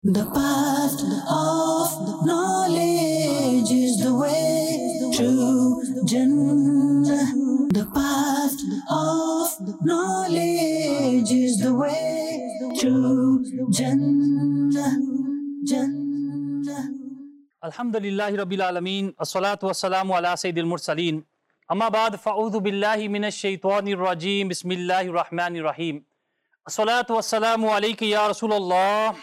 The path of knowledge is the way to Jannah. The path of knowledge is the way to Jannah. Jannah. Alhamdulillahi Rabbil Alameen. As-salatu was-salamu ala Sayyidil Mursaleen. Amma ba'd, fa'udhu billahi minash shaitanir rajim. Bismillahir Rahmanir Rahim. As-salatu was-salamu alayka ya Rasulullah.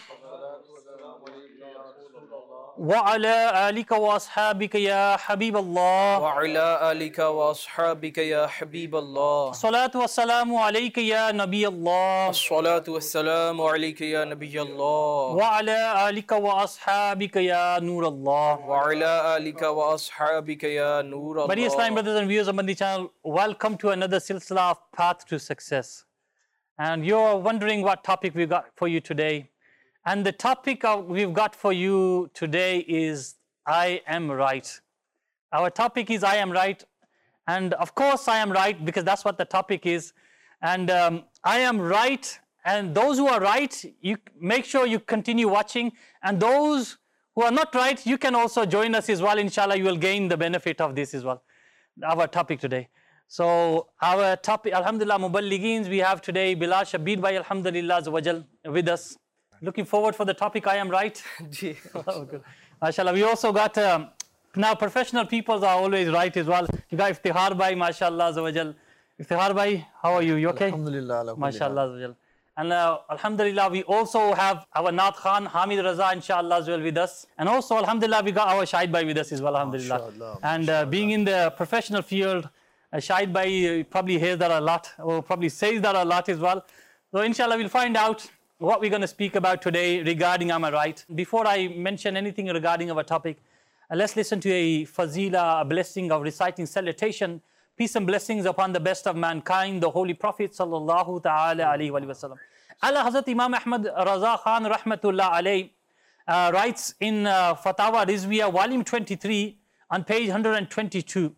وعلى آلك وأصحابك يا حبيب الله وعلى آلك وأصحابك يا حبيب الله الصلاة والسلام عليك يا نبي الله الصلاة والسلام عليك يا نبي الله وعلى آلك وأصحابك يا نور الله. وعلى آلك وأصحابك يا نور My dear الله. Islam brothers and viewers of Madani channel, welcome to another silsila of Path to Success. And you're wondering what topic we got for you today. And the topic we've got for you today is I am right. Our topic is I am right. And of course I am right because that's what the topic is. And I am right. And those who are right, you make sure you continue watching. And those who are not right, you can also join us as well. Inshallah, you will gain the benefit of this as well. Our topic today. So our topic, Alhamdulillah, Muballigheens, we have today Bilal Shabir Bhai, Alhamdulillah Azza wa Jal, with us. Looking forward for the topic, I am right. Oh, good. MashaAllah. We also got, now professional people are always right as well. You got Iftihar Bhai, MashaAllah Azza wa Jal. Iftihar Bhai, how are you? You okay? Alhamdulillah. MashaAllah Azza wa Jal. And Alhamdulillah, we also have our Naat Khan, Hamid Raza, inshallah, as well with us. And also, Alhamdulillah, we got our Shahid Bhai with us as well, Alhamdulillah. And being in the professional field, Shahid Bhai probably hears that a lot, or probably says that a lot as well. So inshallah, we'll find out what we're going to speak about today regarding Am I Right. Before I mention anything regarding our topic, let's listen to a fazila, a blessing of reciting salutation, peace and blessings upon the best of mankind, the Holy Prophet sallallahu ta'ala alayhi wa sallam. Allah Hazrat Imam Ahmad Raza Khan rahmatullah alayhi writes in Fatawa Rizviya volume 23 on page 122.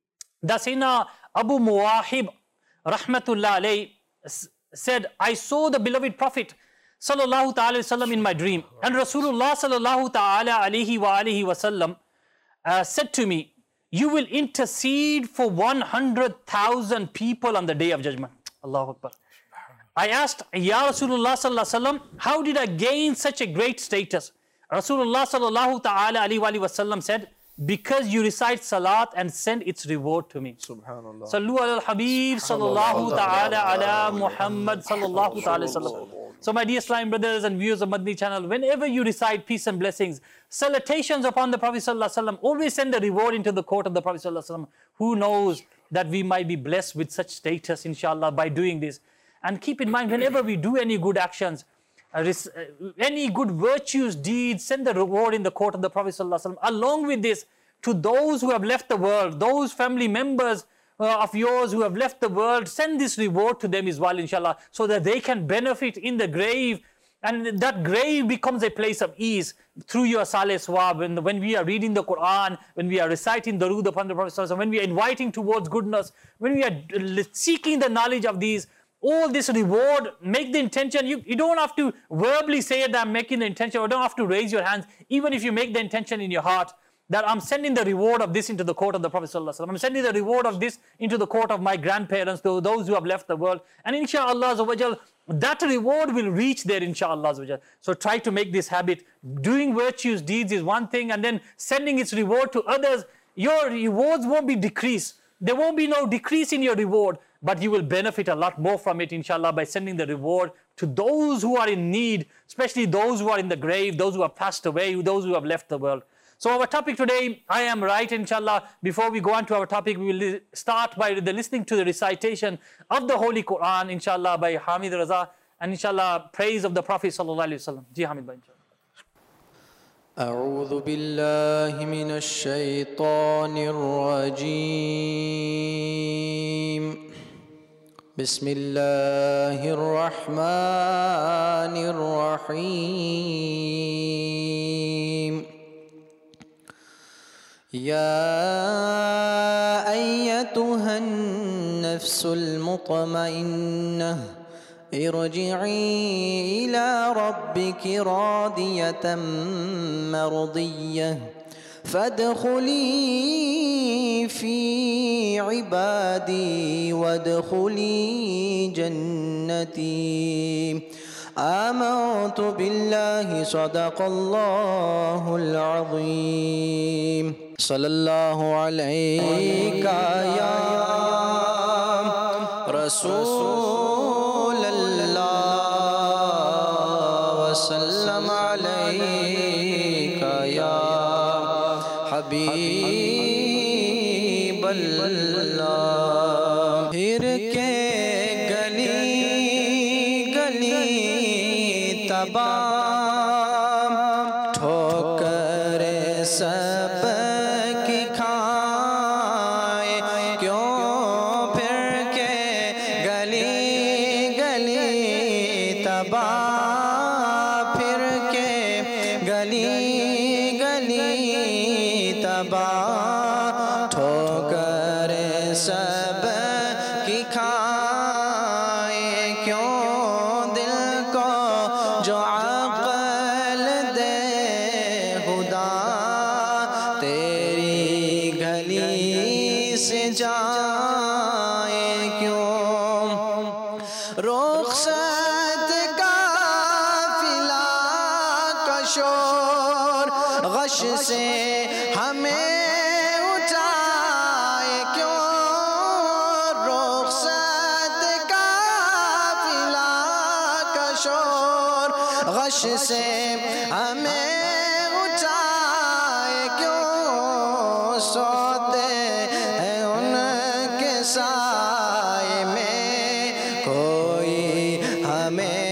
Dasina Abu Muwahib rahmatullah alayhi said, I saw the beloved Prophet sallallahu ta'ala wasallam in my dream, and Rasulullah sallallahu ta'ala alayhi wa alihi wasallam said to me, you will intercede for 100,000 people on the day of judgment. Allahu Akbar. I asked, Ya Rasulullah sallallahu alayhi wa sallam, how did I gain such a great status? Rasulullah sallallahu ta'ala alayhi wa alihi wasallam said, because you recite salat and send its reward to me. Subhanallah. Sallu ala al-Habib sallallahu ta'ala ala Muhammad sallallahu ta'ala sallam. So my dear Islam brothers and viewers of Madani channel, whenever you recite peace and blessings, salutations upon the Prophet sallallahu alaihi wasallam, always send a reward into the court of the Prophet sallallahu alaihi wasallam. Who knows that we might be blessed with such status inshallah by doing this. And keep in mind, whenever we do any good actions, any good virtues, deeds, send the reward in the court of the Prophet ﷺ. Along with this, to those who have left the world, those family members of yours who have left the world, send this reward to them as well, inshallah, so that they can benefit in the grave. And that grave becomes a place of ease through your salih swab. When we are reading the Quran, when we are reciting Darood upon the Prophet ﷺ, when we are inviting towards goodness, when we are seeking the knowledge of these, all this reward, make the intention. You don't have to verbally say that I'm making the intention, or don't have to raise your hands. Even if you make the intention in your heart that I'm sending the reward of this into the court of the Prophet ﷺ. I'm sending the reward of this into the court of my grandparents, those who have left the world. And inshallah, that reward will reach there, inshallah. So try to make this habit. Doing virtues, deeds is one thing, and then sending its reward to others. Your rewards won't be decreased. There won't be no decrease in your reward, but you will benefit a lot more from it, inshallah, by sending the reward to those who are in need, especially those who are in the grave, those who have passed away, those who have left the world. So our topic today, I am right, inshallah. Before we go on to our topic, we will start by listening to the recitation of the Holy Quran, inshallah, by Hamid Raza, and inshallah, praise of the Prophet sallallahu alaihi wasallam. Ji Hamid bhai, inshallah. أعوذ بالله من الشيطان الرجيم بسم الله الرحمن الرحيم يا أيتها النفس المطمئنة ارجعی الی ربک راضیۃ مرضیہ فادخلی فی عبادی وادخلی جنتی آمنت باللہ صدق اللہ العظیم صلی اللہ علیہ یا رسول اللہ وسلم علیہ یا حبیب اللہ پھر کے گلی گلی تباہ ٹھوکر سب کی کھائے کیوں پھر کے گلی گلی تباہ پھر کے گلی گلی تباہ ٹھوکر سب کی کھائے کیوں دل کو جو عقل دے خدا تیری گلی سے جائے کیوں رخصت قافلہ کا شور غش سے ہمیں اٹھائے کیوں رخصت قافلہ کا شور غش سے ہمیں اٹھائے کیوں سوتے ہیں ان کے سائے میں کوئی ہمیں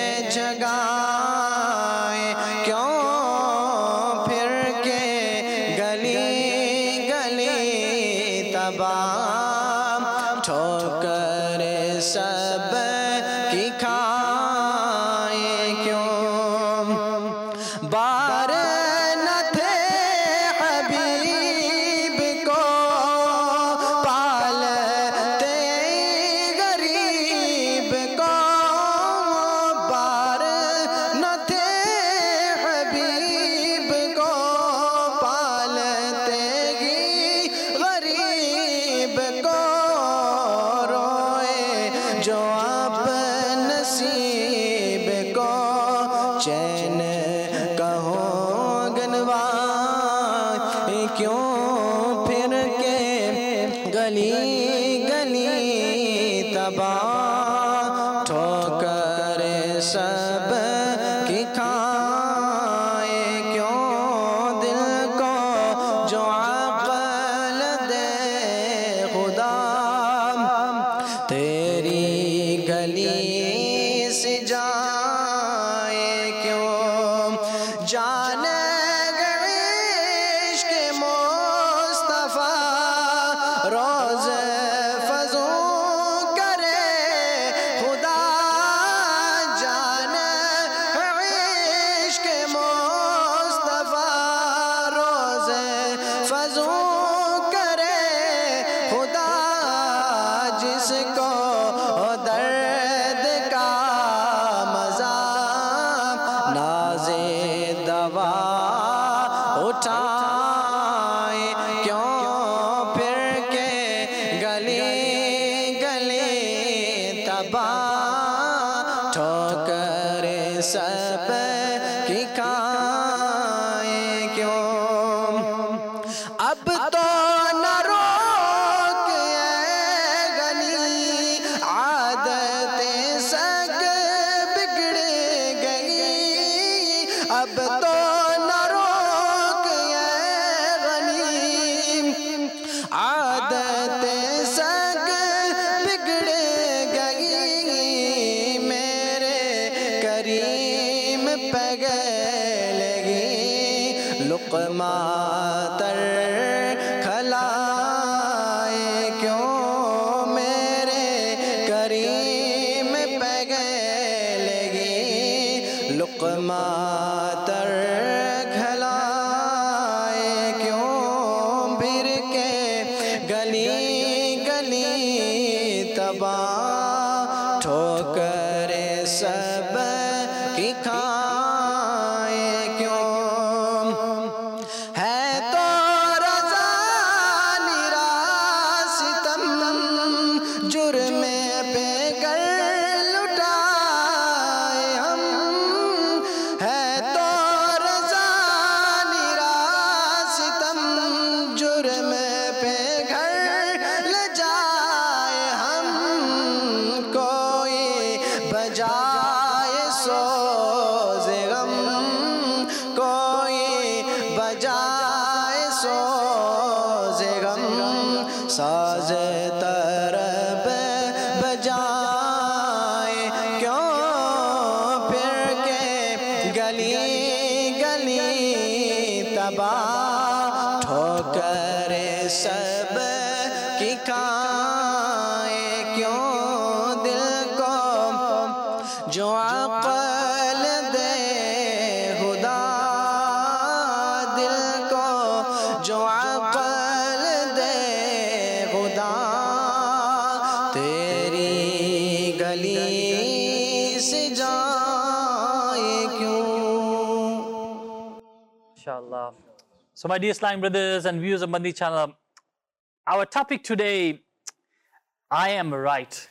جگائے کیوں پھر کے گلی گلی تباہ ٹھوکر سب کی کھائے کیوں بار نہ تھے حبیب کو پالتے غریب کو بار نہ تھے حبیب کو پالتے ہی غریب کو روئے جو اب نصیب کو چین کہوں گنوائے کیوں پھر کے گلی گلی تباہ ٹھوکر سب کی کھائے کیوں دل کو جو عقل دے خدا تیری گلی سے جائے کیوں جان عشق مصطفیٰ روز فضوں کرے خدا جان عشق مصطفیٰ روز فضوں کرے خدا جس کو درد کا مزہ ناز دوا اٹھائے کیوں پھر کے گلی گلی تباہ ٹھوکر سب کی کھائے کیوں اب تو نہ روک اے گلی عادتیں سگ بگڑ گئی اب تو نہ روک اے غنی عادتیں سگ بگڑ گئی میرے کریم پہ لگی لقمہ تر کھلائے کیوں میرے کریم پہ لگی لقمہ تر کھلائے کیوں پھر کے گلی گلی تباہ ٹھوکر गली तबाह ठोकर सब की खाए क्यों दिल को जो अक़ल दे खुदा दिल को जो अक़ल दे खुदा तेरी गली से जाए क्यों. Inshallah. So my dear Islamic brothers and viewers of Madni channel, our topic today, I am right.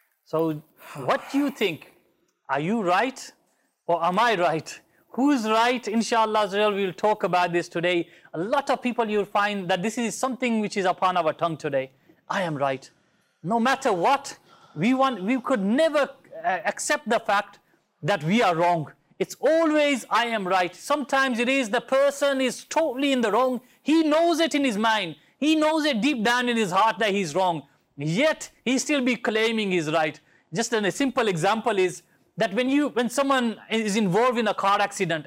So what do you think? Are you right or am I right? Who's right? Inshallah, we will talk about this today. A lot of people, you'll find that this is something which is upon our tongue today. I am right. No matter what, we could never accept the fact that we are wrong. It's always I am right. Sometimes it is the person is totally in the wrong. He knows it in his mind. He knows it deep down in his heart that he's wrong. Yet he still be claiming he's right. Just a simple example is that when someone is involved in a car accident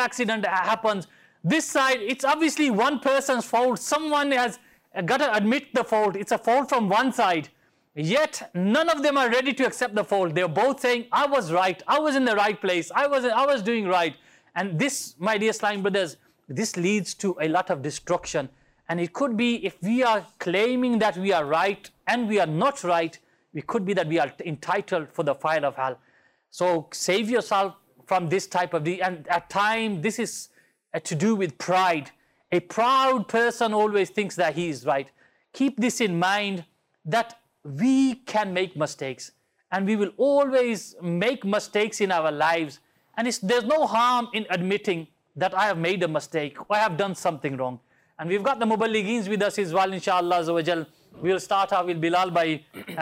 happens, this side, it's obviously one person's fault. Someone has got to admit the fault. It's a fault from one side. Yet none of them are ready to accept the fault. They're both saying, I was right. I was in the right place. I was doing right. And this, my dear Islamic brothers, this leads to a lot of destruction. And it could be, if we are claiming that we are right and we are not right, it could be that we are entitled for the fire of hell. So save yourself from this type of, and at times this is to do with pride. A proud person always thinks that he is right. Keep this in mind, that we can make mistakes and we will always make mistakes in our lives, and there's no harm in admitting that I have made a mistake or I have done something wrong. And we've got the Muballigheens with us as well, inshallah. We'll start off with Bilal by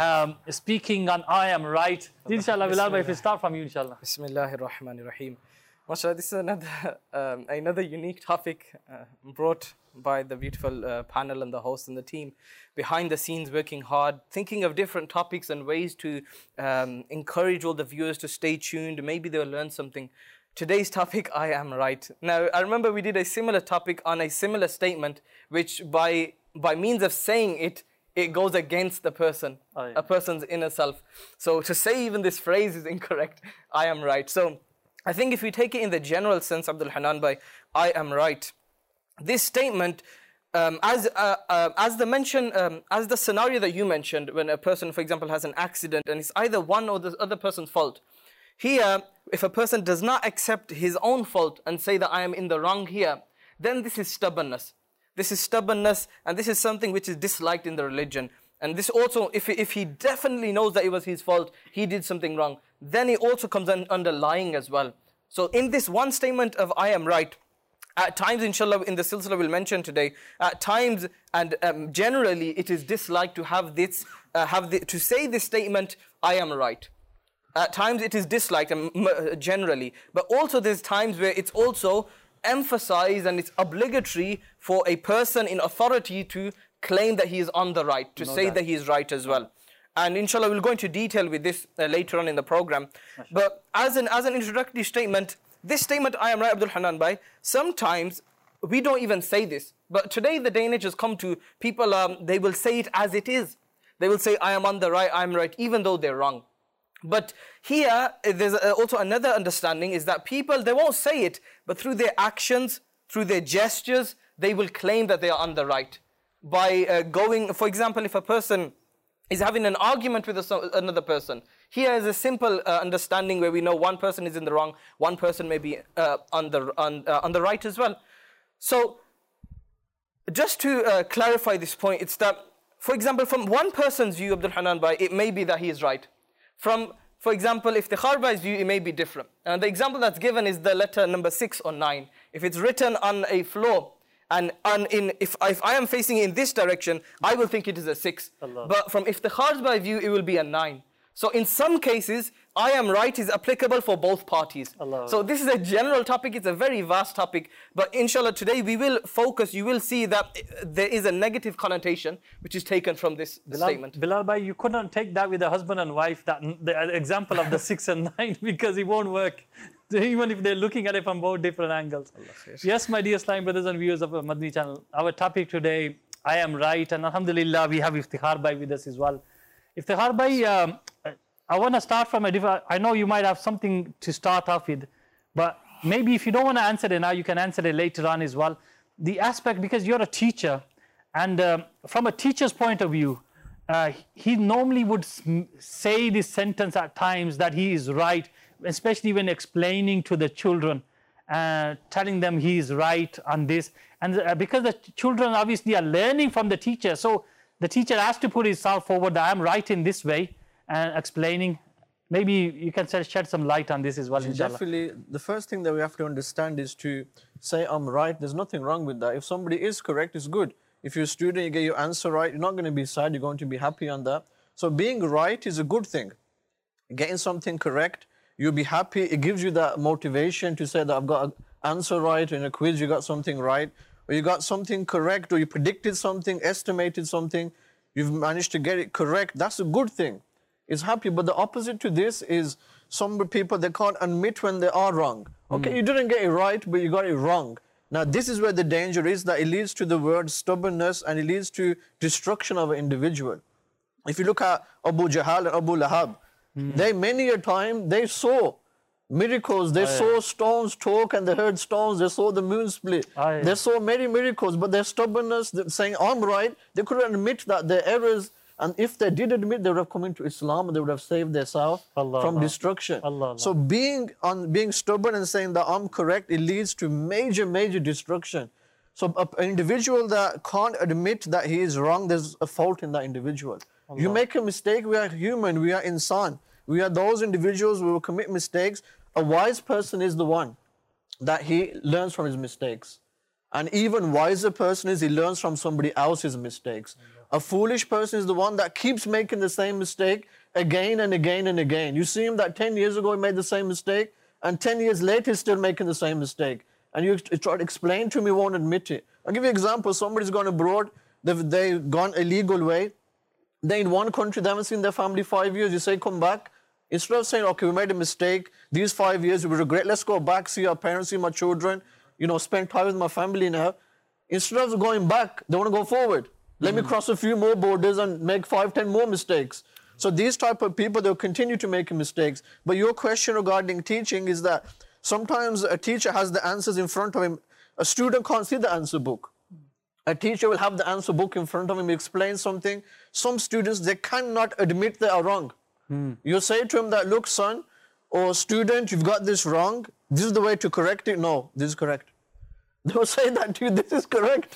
speaking on I am right. Inshallah, Bilal, if we start from you, inshallah. Bismillahir Rahmanir Rahim. MashaAllah, this is another unique topic brought by the beautiful panel and the host and the team behind the scenes, working hard, thinking of different topics and ways to encourage all the viewers to stay tuned. Maybe they'll learn something. Today's topic, I am right. Now, I remember we did a similar topic on a similar statement, which by means of saying it, it goes against the person, a person's inner self. So to say even this phrase is incorrect, I am right. So I think if we take it in the general sense, Abdul Hanan Bhai, I am right. This statement, as the scenario that you mentioned, when a person, for example, has an accident and it's either one or the other person's fault. Here, if a person does not accept his own fault and say that I am in the wrong here, then this is stubbornness. This is stubbornness, and this is something which is disliked in the religion. And this also, if he definitely knows that it was his fault, he did something wrong, then it also comes under lying as well. So in this one statement of I am right, at times, inshallah, in the silsila we'll mention today, at times and generally it is disliked to have this, to say this statement, I am right. At times it is disliked generally, but also there's times where it's also emphasized and it's obligatory for a person in authority to claim that he is on the right, to say that he is right as well. And inshallah we'll go into detail with this later on in the program. But as an introductory statement, this statement, I am right, Abdul Hanan Bhai, sometimes we don't even say this. But today the day and age has come to people, they will say it as it is. They will say, I am on the right, I am right, even though they're wrong. But here, there's also another understanding, is that people, they won't say it, but through their actions, through their gestures, they will claim that they are on the right. By going, for example, if a person is having an argument with another person, here is a simple understanding where we know one person is in the wrong, one person may be on the right as well. So, just to clarify this point, it's that, for example, from one person's view, Abdul Hanan Bhai, it may be that he is right. From, for example, Iftikhar Bhai's view, it may be different. And the example that's given is the letter number 6 or 9. If it's written on a floor, and if I am facing in this direction, I will think it is a 6. Allah. But from Iftikhar's Bhai's view, it will be a 9. So in some cases, I am right is applicable for both parties. Allah. So this is a general topic, it's a very vast topic. But inshallah today we will focus, you will see that there is a negative connotation which is taken from this statement. Bilal bhai, you couldn't take that with a husband and wife, that the example of the 6 and 9, because it won't work. Even if they're looking at it from both different angles. Yes, my dear Islam brothers and viewers of Madani channel, our topic today, I am right, and alhamdulillah we have Iftikhar bhai with us as well. Iftikhar bhai, I want to start from a different, I know you might have something to start off with, but maybe if you don't want to answer it now, you can answer it later on as well. The aspect, because you're a teacher, and from a teacher's point of view, he normally would say this sentence at times that he is right, especially when explaining to the children, telling them he is right on this. And because the children obviously are learning from the teacher, so the teacher has to put himself forward that I am right in this way, and explaining. Maybe you can shed some light on this as well, inshallah. Definitely, the first thing that we have to understand is to say I'm right. There's nothing wrong with that. If somebody is correct, it's good. If you're a student, you get your answer right, you're not going to be sad, you're going to be happy on that. So being right is a good thing. Getting something correct, you'll be happy. It gives you that motivation to say that I've got an answer right. In a quiz, you got something right, or you got something correct, or you predicted something, estimated something, you've managed to get it correct. That's a good thing. It's happy. But the opposite to this is some people, they can't admit when they are wrong. Okay, you didn't get it right, but you got it wrong. Now, this is where the danger is, that it leads to the word stubbornness, and it leads to destruction of an individual. If you look at Abu Jahl and Abu Lahab, they many a time, they saw miracles, they saw stones talk and they heard stones, they saw the moon split. They saw many miracles, but their stubbornness, saying, I'm right, they couldn't admit that their errors, and if they did admit, they would have come into Islam and they would have saved themselves from destruction. So being stubborn and saying that I'm correct, it leads to major, major destruction. So an individual that can't admit that he is wrong, there's a fault in that individual. You make a mistake, we are human, we are insan. We are those individuals who will commit mistakes. A wise person is the one that he learns from his mistakes. And even wiser person is he learns from somebody else's mistakes. A foolish person is the one that keeps making the same mistake again and again and again. You see him that 10 years ago he made the same mistake, and 10 years later he's still making the same mistake. And you try to explain to him, he won't admit it. I'll give you an example. Somebody's gone abroad, they've gone a legal way. They're in one country, they haven't seen their family 5 years. You say, come back. Instead of saying, okay, we made a mistake, these 5 years we regret, let's go back, see our parents, see my children, spend time with my family now. Instead of going back, they want to go forward. Let me cross a few more borders and make 5, 10 more mistakes. So these type of people, they'll continue to make mistakes. But your question regarding teaching is that sometimes a teacher has the answers in front of him. A student can't see the answer book. A teacher will have the answer book in front of him, explain something. Some students, they cannot admit they are wrong. You say to him that, look, son, or student, you've got this wrong. This is the way to correct it. No, this is correct. They will say that to you, this is correct.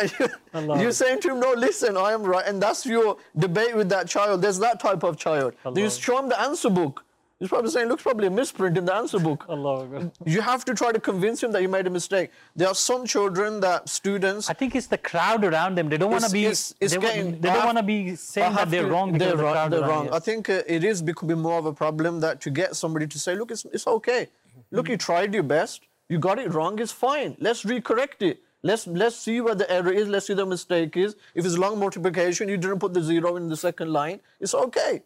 You're saying to him, no, listen, I am right. And that's your debate with that child. There's that type of child. You show him the answer book. He's probably saying, looks probably a misprint in the answer book. You have to try to convince him that you made a mistake. There are some children that students... I think it's the crowd around them. They don't want to be... They don't want to be saying that they're wrong because the crowd they're around. Wrong. I think it is becoming more of a problem that to get somebody to say, look, it's okay. Look, you tried your best. You got it wrong, it's fine. Let's recorrect it. Let's see where the error is. Let's see the mistake is. If it's long multiplication, you didn't put the 0 in the second line. It's okay.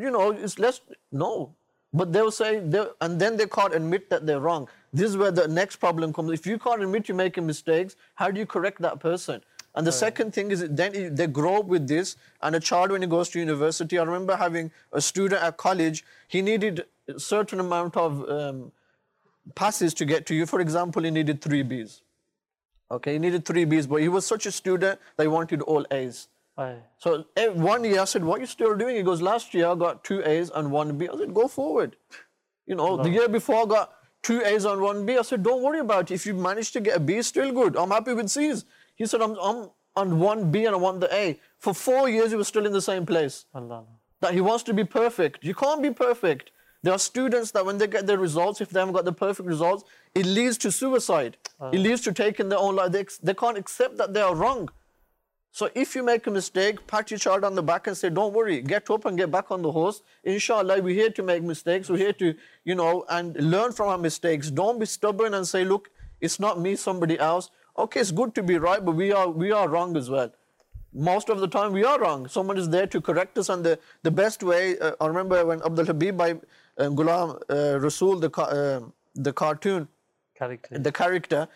No. But they'll say, and then they can't admit that they're wrong. This is where the next problem comes. If you can't admit you're making mistakes, how do you correct that person? And the second thing is, then they grow up with this. And a child, when he goes to university, I remember having a student at college, he needed a certain amount of passes to get to you. For example, he needed 3 Bs. Okay, he needed 3 Bs, but he was such a student that he wanted all As. So 1 year I said, what are you still doing? He goes, last year I got 2 As and 1 B. I said, go forward. The year before I got 2 As and 1 B. I said, don't worry about it. If you manage to get a B, still good. I'm happy with C's. He said, I'm on 1 B and I want the A. For 4 years he was still in the same place. That he wants to be perfect. You can't be perfect. There are students that when they get their results, if they haven't got the perfect results, it leads to suicide. It leads to taking their own life. They can't accept that they are wrong. So if you make a mistake, pat your child on the back and say, don't worry, get up and get back on the horse. Inshallah, we're here to make mistakes. We're here to, and learn from our mistakes. Don't be stubborn and say, look, it's not me, somebody else. Okay, it's good to be right, but we are wrong as well. Most of the time we are wrong. Someone is there to correct us, and the best way, I remember when Abdul Habib by Ghulam Rasool, the cartoon, the character,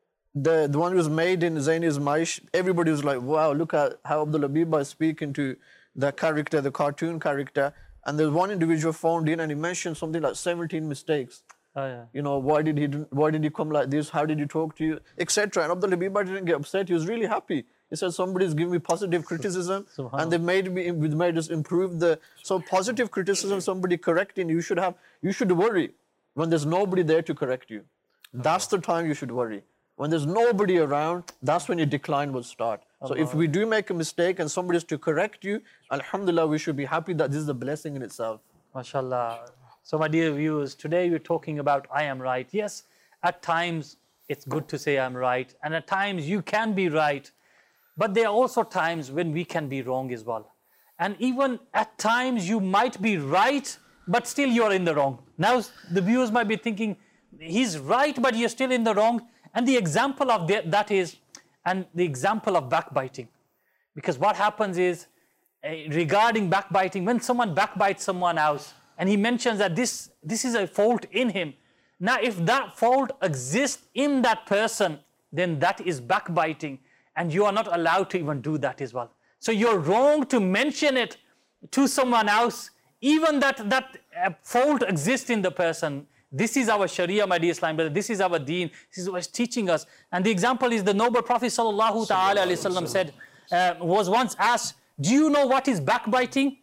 the one who was made in Zayn Ismaish, everybody was like, wow, look at how Abdul Habib is speaking to the character, the cartoon character. And there's one individual phoned in and he mentioned something like 17 mistakes. Oh, yeah. Why did he come like this? How did he talk to you? Etc. And Abdul Habib didn't get upset. He was really happy. He said, somebody's giving me positive criticism and they've made us improve so positive criticism, somebody correcting you should worry when there's nobody there to correct you. That's the time you should worry. When there's nobody around, that's when your decline will start. So if we do make a mistake and somebody is to correct you, alhamdulillah, we should be happy that this is a blessing in itself. MashaAllah. So my dear viewers, today we're talking about I am right. Yes, at times it's good to say I'm right, and at times you can be right. But there are also times when we can be wrong as well. And even at times you might be right, but still you're in the wrong. Now the viewers might be thinking, he's right, but you're still in the wrong. And the example of that is, and the example of backbiting. Because what happens is, regarding backbiting, when someone backbites someone else, and he mentions that this is a fault in him. Now, if that fault exists in that person, then that is backbiting. And you are not allowed to even do that as well. So you're wrong to mention it to someone else, even that fault exists in the person. This is our Sharia, my dear Islam brother. This is our deen. This is what is teaching us. And the example is the noble Prophet sallallahu ta'ala alayhi wasallam said, was once asked, do you know what is backbiting?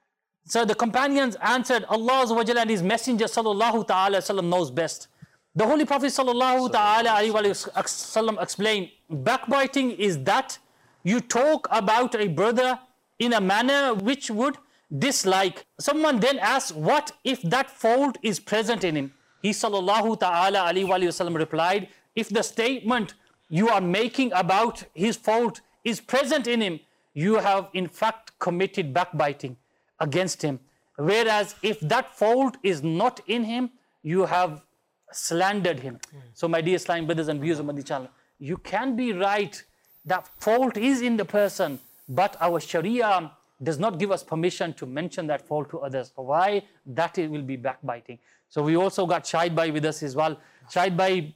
So the companions answered, Allah Azza wa Jalla and His Messenger sallallahu ta'ala alayhi wasallam knows best. The Holy Prophet sallallahu ta'ala alayhi wasallam explained, backbiting is that you talk about a brother in a manner which would dislike. Someone then asks, what if that fault is present in him? He sallallahu ta'ala alayhi wasallam replied, if the statement you are making about his fault is present in him, you have in fact committed backbiting against him. Whereas if that fault is not in him, you have slandered him. So my dear Islam brothers and viewers of Madani channel, you can be right, that fault is in the person, but our Sharia does not give us permission to mention that fault to others. Why? That it will be backbiting. So we also got Shahid Bhai with us as well. Shahid Bhai,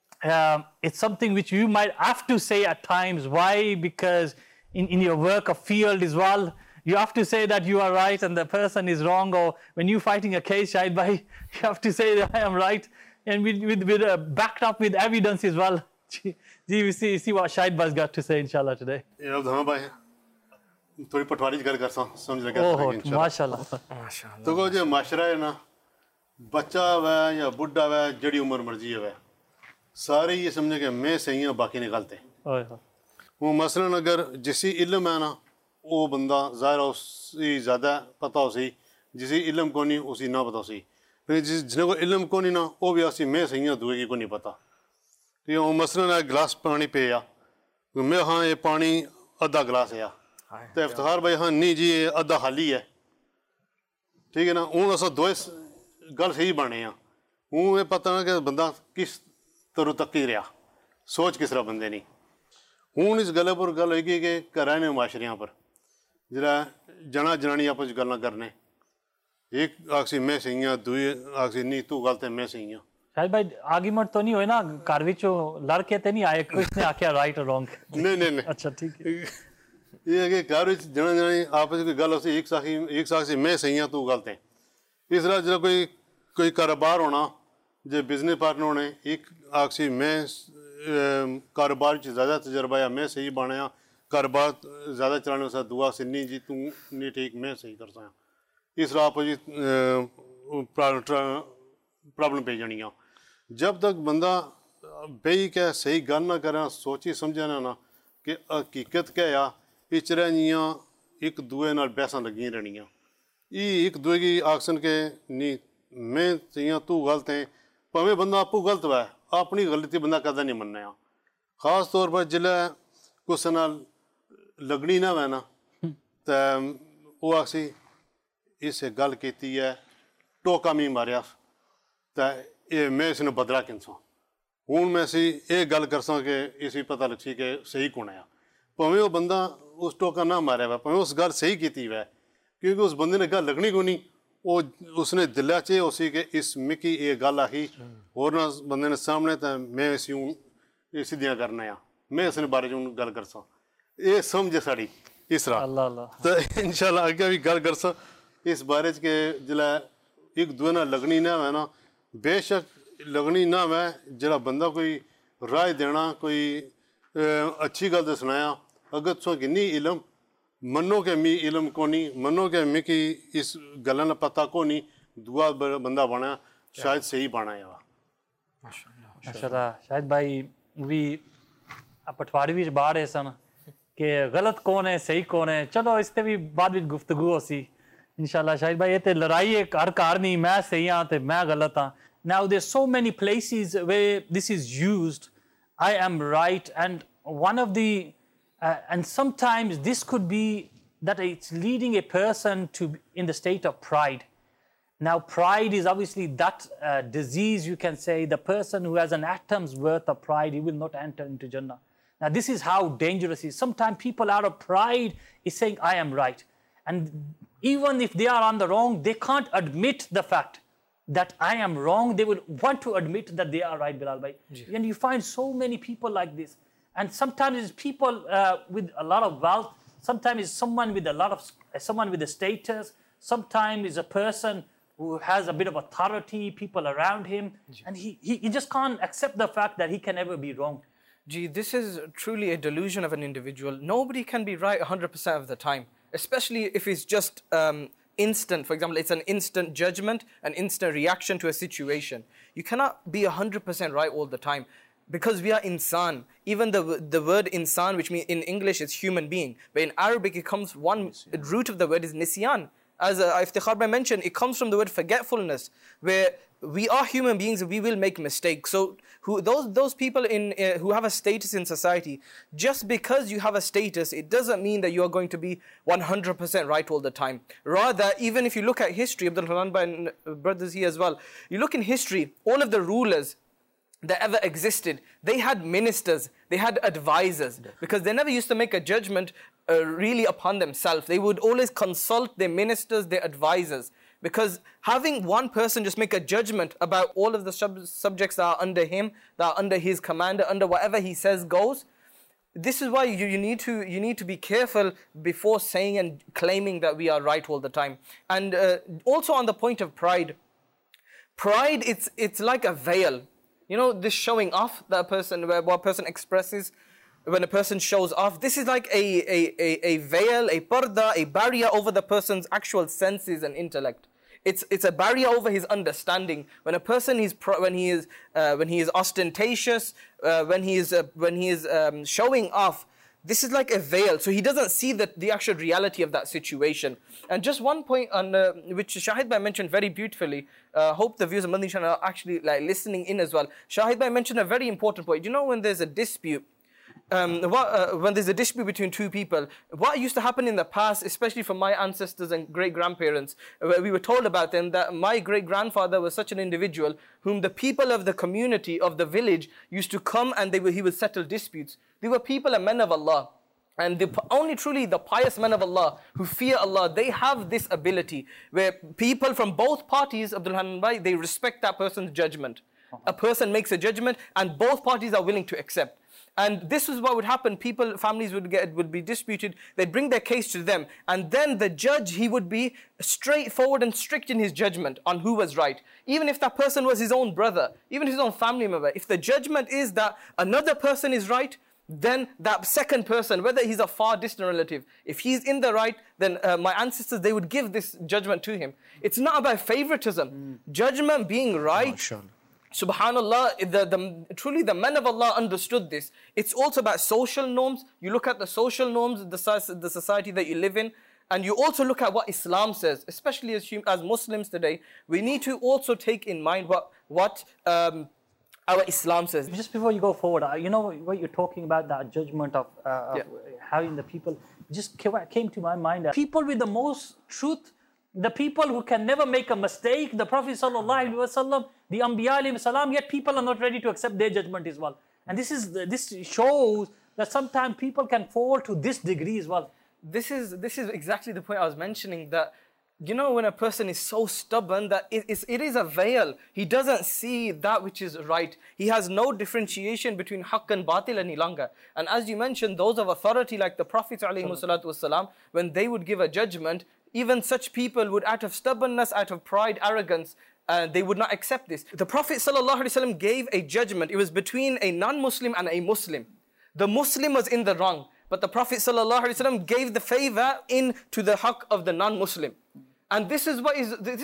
it's something which you might have to say at times. Why? Because in your work of field as well, you have to say that you are right and the person is wrong. Or when you're fighting a case, Shahid Bhai, you have to say that I am right. And with backed up with evidence as well. We see what Shahid Bhai's got to say, inshallah, today. थोड़ी पटवारी कर समझ लगा माशाल्लाह तो को जो माशरा है ना बच्चा है या बुढ़ा है जड़ी उम्र मर्जी है सारे ये समझे कि मैं सही हूं बाकी नहीं गलत है वो मसलन अगर जिसी इल्म है ना वो बंदा ज़ाहिर उसी ज़्यादा पता हो सी जिसी इल्म को नहीं उसी ना पता सी फिर जिसने को इल्म को नहीं ना वो भी ऐसी मैं सही हूं दूसरे को नहीं पता तो ये मसलन गिलास पानी पे या मैं हाँ ये पानी आधा गिलास है तो इफ्तिखार भाई हाँ नहीं जी ये अद्धा खाली है ठीक है ना हूँ अस दो गल सही बने हैं हूँ ये पता ना कि बंदा किस तरह तक ही रहा सोच किस तरह बंदे नहीं हूँ इस गल पर गल होगी कि घर ने माशरियां पर जरा जना जनानी आपस गल्लां करने एक आखसी मैं सही हाँ दूई आखसी नहीं तू गलत है मैं सही हाँ शायद भाई आर्गुमेंट तो नहीं होए ना घर विचों लड़ के ते नहीं आए किसने आख्या राइट और रॉन्ग नहीं अच्छा ठीक है ये है कि घर जना जनानी आपस की गल होती एक साखी मैं सही हाँ तू गलत है इस तरह जरा कोई कारोबार होना जो बिजनेस पार्टनर होने एक आखसी मैं कारोबार ज़्यादा तजर्बा या मैं सही बने कारोबार ज़्यादा चलाने से दुआ से नहीं जी तू नहीं ठीक मैं सही कर सकता इस तरह आप जी प्रॉब्लम पे जानी जब तक बंदा बेई क्या सही गल ना करें सोची समझे ना कि हकीकत क्या आ इच रहियां एक दूए नाल बहसां लगियां रहनियां ये एक दूए की आखसन के नहीं मैं सही हाँ तू गलत है भावें बंदा आपू गलत हुआ अपनी गलती बंदा कदा नहीं मनना खास तौर पर जिले कुछ नाल लगनी ना वै ना ते वो आखसी इस गल कीती है टोका मी मारिया ते ये मैं इसने बदला किनसा हूँ मैं सी ये गल करसा कि इसी पता लगी कि सही कौन है भावें वो बंदा उस टोका ना मारिया वै भावें उस गल सही की वै क्योंकि उस बंदे ने गल लगनी को नहीं वो उसने दिला च उसी कि इस मिकी ये गल आखी और ना बंदे ने सामने तो मैं इसी हूँ इसी दियाँ करना है मैं इसने बारे च गल करसा ये समझ साड़ी इस तरह तो इंशाल्लाह अगे भी गल करसा इस बारे च के जिला एक दूए ना लगनी ना है ना बेशक लगनी ना है जरा बंदा कोई राय देना कोई अच्छी गल दसनाया अगर तुसा किन्नी इलम मनो के मी इलम को नहीं मनो के मिकी इस गल्ला ना पता को नहीं दुआ बंदा बना शायद सही बना है माशाल्लाह शायद भाई भी पटवारी भी बाहर है सन कि गलत कौन है सही कौन है चलो इस ते भी बाद विच गुफ्तगू होसी इंशाल्लाह शाहिद भाई ये ते लड़ाई है घर घर नहीं मैं सही हाँ ते मैं गलत हाँ now there's so many places where this is used I am right and one of the and sometimes this could be that it's leading a person to in the state of pride. Now pride is obviously that disease you can say the person who has an atom's worth of pride he will not enter into Jannah. Now this is how dangerous it is. Sometimes people out of pride is saying I am right and even if they are on the wrong they can't admit the fact that I am wrong, they would want to admit that they are right, Bilal bhai. And you find so many people like this. And sometimes it's people with a lot of wealth, sometimes it's someone with a lot of, someone with a status, sometimes it's a person who has a bit of authority, people around him, and he just can't accept the fact that he can never be wrong. Gee, this is truly a delusion of an individual. Nobody can be right 100% of the time, especially if it's just instant. For example, it's an instant judgment, an instant reaction to a situation. You cannot be 100% right all the time because we are insan. Even the word insan, which means in English it's human being, but in Arabic it comes one root of the word is nisyan. As Iftikhar Bhai mentioned, it comes from the word forgetfulness, where we are human beings and we will make mistakes. So those people who have a status in society, just because you have a status, it doesn't mean that you are going to be 100% right all the time. Rather, even if you look at history, Abdul Hanan Bhai and brothers here as well, you look in history, all of the rulers that ever existed, they had ministers, they had advisors, because they never used to make a judgment really upon themselves. They would always consult their ministers, their advisors. Because having one person just make a judgment about all of the subjects that are under him, that are under his commander, under whatever he says goes, this is why you need to be careful before saying and claiming that we are right all the time. And also on the point of pride, it's like a veil. You know, this showing off that a person, what a person expresses, when a person shows off, this is like a veil, a parda, a barrier over the person's actual senses and intellect. It's a barrier over his understanding. When a person is when he is ostentatious, when he is showing off, this is like a veil, so he doesn't see the actual reality of that situation. And just one point on which Shahid Bhai mentioned very beautifully. Hope the viewers of Madani channel are actually like listening in as well. Shahid Bhai mentioned a very important point. You know, when there's a dispute. When there's a dispute between two people, what used to happen in the past, especially from my ancestors and great-grandparents, where we were told about them that my great-grandfather was such an individual whom the people of the community, of the village, used to come and he would settle disputes. They were people and men of Allah. And only truly the pious men of Allah who fear Allah, they have this ability where people from both parties, Abdul Hanan Bhai, they respect that person's judgment. A person makes a judgment and both parties are willing to accept. And this is what would happen. Families would be disputed. They'd bring their case to them. And then the judge, he would be straightforward and strict in his judgment on who was right. Even if that person was his own brother, even his own family member. If the judgment is that another person is right, then that second person, whether he's a far distant relative, if he's in the right, then my ancestors, they would give this judgment to him. It's not about favoritism. Judgment being right. Subhanallah, truly the men of Allah understood this. It's also about social norms. You look at the social norms, the society that you live in, and you also look at what Islam says, especially as Muslims today. We need to also take in mind what our Islam says. Just before you go forward, you know what you're talking about, that judgment of having the people, just came to my mind. People with the most truth, the people who can never make a mistake, the Prophet sallallahu alaihi wasallam, the Anbiya alayhi salam, yet people are not ready to accept their judgment as well. And this shows that sometimes people can fall to this degree as well. This is exactly the point I was mentioning, that you know, when a person is so stubborn that it is a veil, he doesn't see that which is right. He has no differentiation between haqq and batil any longer. And as you mentioned, those of authority like the Prophet ﷺ, when they would give a judgment, even such people would, out of stubbornness, out of pride, arrogance, they would not accept this. The Prophet ﷺ gave a judgment. It was between a non-Muslim and a Muslim. The Muslim was in the wrong, but the Prophet ﷺ gave the favor into the haqq of the non-Muslim. And this is what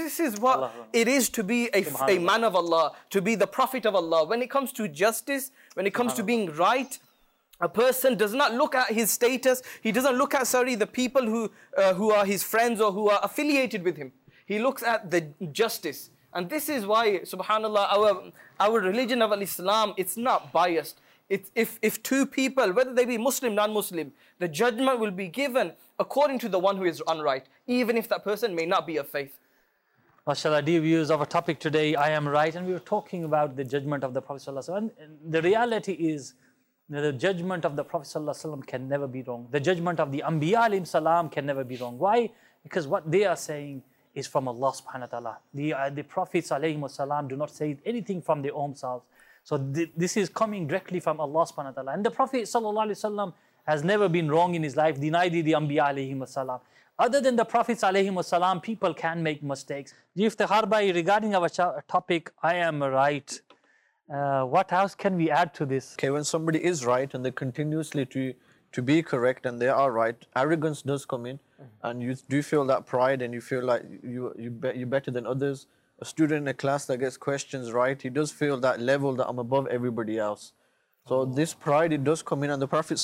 it is to be a man of Allah, to be the Prophet of Allah. When it comes to justice, when it comes to being right, a person does not look at his status. He doesn't look at, the people who are his friends or who are affiliated with him. He looks at the justice. And this is why, subhanAllah, our religion of Islam, it's not biased. If two people, whether they be Muslim, non-Muslim, the judgment will be given according to the one who is unright, even if that person may not be of faith. MashaAllah, dear viewers, our topic today, I am right, and we were talking about the judgment of the Prophet ﷺ. And the reality is, the judgment of the Prophet ﷺ can never be wrong. The judgment of the Anbiya alayhim salam can never be wrong. Why? Because what they are saying is from Allah subhanahu wa ta'ala. The Prophets alayhim salam do not say anything from their own selves. So this is coming directly from Allah subhanahu wa ta'ala. And the Prophet sallallahu alaihi wasallam has never been wrong in his life, neither the Anbiya alayhim salam. Other than the Prophets alayhim salam, people can make mistakes. Iftihar Bhai, regarding our topic, I am right. What else can we add to this? Okay, when somebody is right and they continuously to be correct and they are right, arrogance does come in, and you do feel that pride and you feel like you're better than others. A student in a class that gets questions right, he does feel that level that I'm above everybody else. So this pride, it does come in, and the Prophet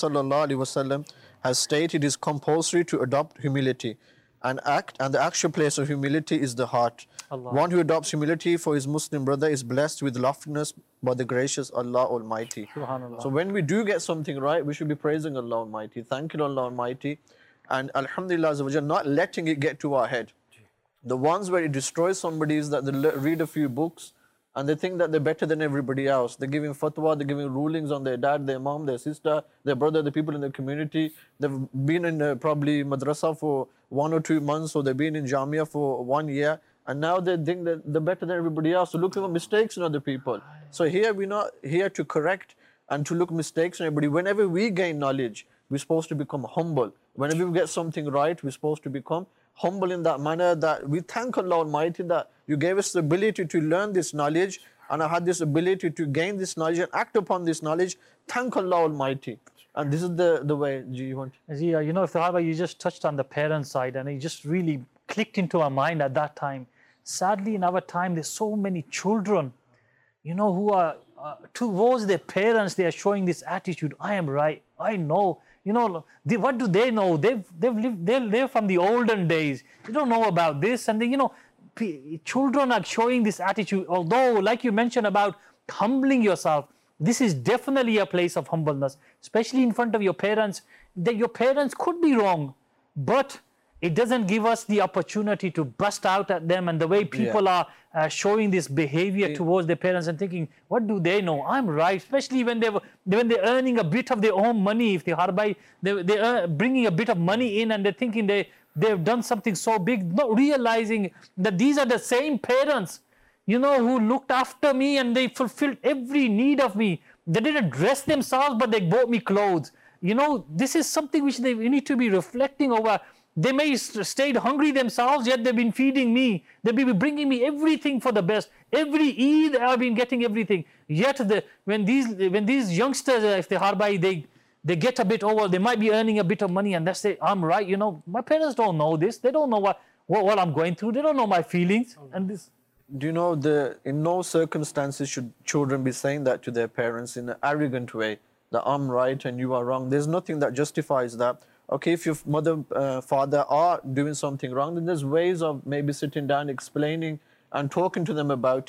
ﷺ has stated it is compulsory to adopt humility. And the actual place of humility is the heart. Allah. One who adopts humility for his Muslim brother is blessed with loftiness by the gracious Allah Almighty. So when we do get something right, we should be praising Allah Almighty, thanking Allah Almighty, and Alhamdulillah, not letting it get to our head. The ones where it destroys somebody is that they read a few books and they think that they're better than everybody else. They're giving fatwa, they're giving rulings on their dad, their mom, their sister, their brother, the people in the community. They've been in probably madrasa for 1 or 2 months, or they've been in jamia for 1 year, and now they think that they're better than everybody else. So looking for mistakes in other people. So here we're not here to correct and to look mistakes in everybody. Whenever we gain knowledge, we're supposed to become humble. Whenever we get something right, we're supposed to become humble in that manner, that we thank Allah Almighty that you gave us the ability to learn this knowledge, and I had this ability to gain this knowledge and act upon this knowledge. Thank Allah Almighty. And this is the way you want. Yeah, you know, Iftihar, you just touched on the parent side, and it just really clicked into our mind at that time. Sadly, in our time, there's so many children, you know, who are towards their parents, they are showing this attitude. I am right. I know. You know, what do they know? They're from the olden days. They don't know about this. And you know, children are showing this attitude. Although, like you mentioned about humbling yourself, this is definitely a place of humbleness, especially in front of your parents. That your parents could be wrong, but it doesn't give us the opportunity to bust out at them. And the way people are showing this behavior towards their parents and thinking, what do they know? I'm right. Especially when they're earning a bit of their own money. If they're bringing a bit of money in, and they're thinking they've done something so big, not realizing that these are the same parents, you know, who looked after me and they fulfilled every need of me. They didn't dress themselves, but they bought me clothes. You know, this is something which we need to be reflecting over. They may stayed hungry themselves, yet they've been feeding me. They've been bringing me everything for the best. Every Eid, I've been getting everything. Yet when these youngsters, if they harbai, they get a bit over, they might be earning a bit of money, and they say, I'm right. You know, my parents don't know this. They don't know what I'm going through. They don't know my feelings. And this. Do you know, in no circumstances should children be saying that to their parents in an arrogant way, that I'm right and you are wrong. There's nothing that justifies that. Okay, if your mother, father are doing something wrong, then there's ways of maybe sitting down, explaining and talking to them about it.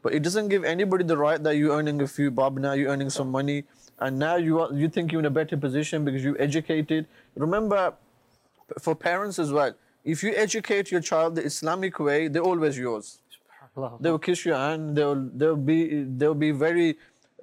But it doesn't give anybody the right that you're earning a few bob now, you're earning some money, and now you think you're in a better position because you're educated. Remember, for parents as well, if you educate your child the Islamic way, they're always yours. They will kiss your hand. They'll be very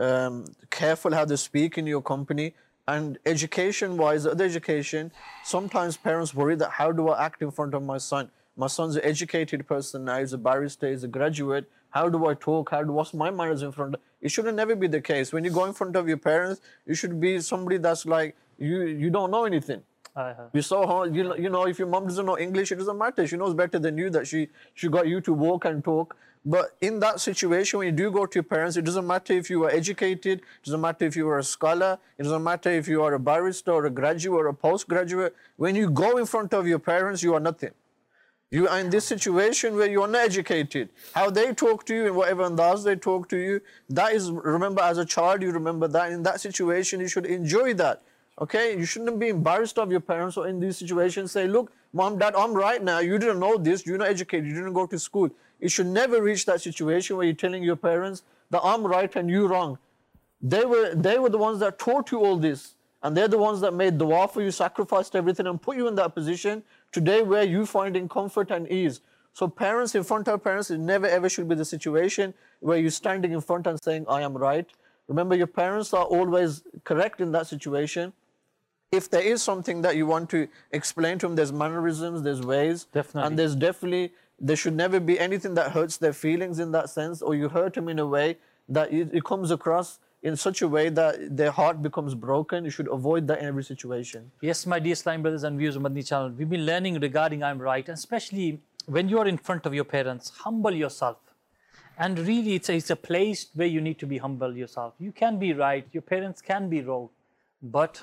careful how they speak in your company. And education-wise, other education, sometimes parents worry that how do I act in front of my son? My son's an educated person now, he's a barrister, he's a graduate. How do I talk? What's my manners in front of? It should never be the case. When you go in front of your parents, you should be somebody that's like, you don't know anything. You saw her, you know, if your mom doesn't know English, it doesn't matter. She knows better than you that she got you to walk and talk. But in that situation, when you do go to your parents, it doesn't matter if you are educated, it doesn't matter if you are a scholar, it doesn't matter if you are a barrister or a graduate or a postgraduate. When you go in front of your parents, you are nothing. You are in this situation where you are not educated. How they talk to you and whatever andas they talk to you, that is, remember as a child, you remember that. In that situation, you should enjoy that. Okay, you shouldn't be embarrassed of your parents or in these situations say, look, mom, dad, I'm right now. You didn't know this. You're not educated. You didn't go to school. You should never reach that situation where you're telling your parents that I'm right and you're wrong. They were the ones that taught you all this. And they're the ones that made dua for you, sacrificed everything and put you in that position today where you finding comfort and ease. So parents in front of parents, it never ever should be the situation where you're standing in front and saying, I am right. Remember, your parents are always correct in that situation. If there is something that you want to explain to them, there's mannerisms, there's ways. Definitely. And there's definitely, there should never be anything that hurts their feelings in that sense, or you hurt them in a way that it comes across in such a way that their heart becomes broken. You should avoid that in every situation. Yes, my dear Islam brothers and viewers of Madani channel, we've been learning regarding I'm right, and especially when you are in front of your parents, humble yourself. And really, it's a place where you need to be humble yourself. You can be right, your parents can be wrong, but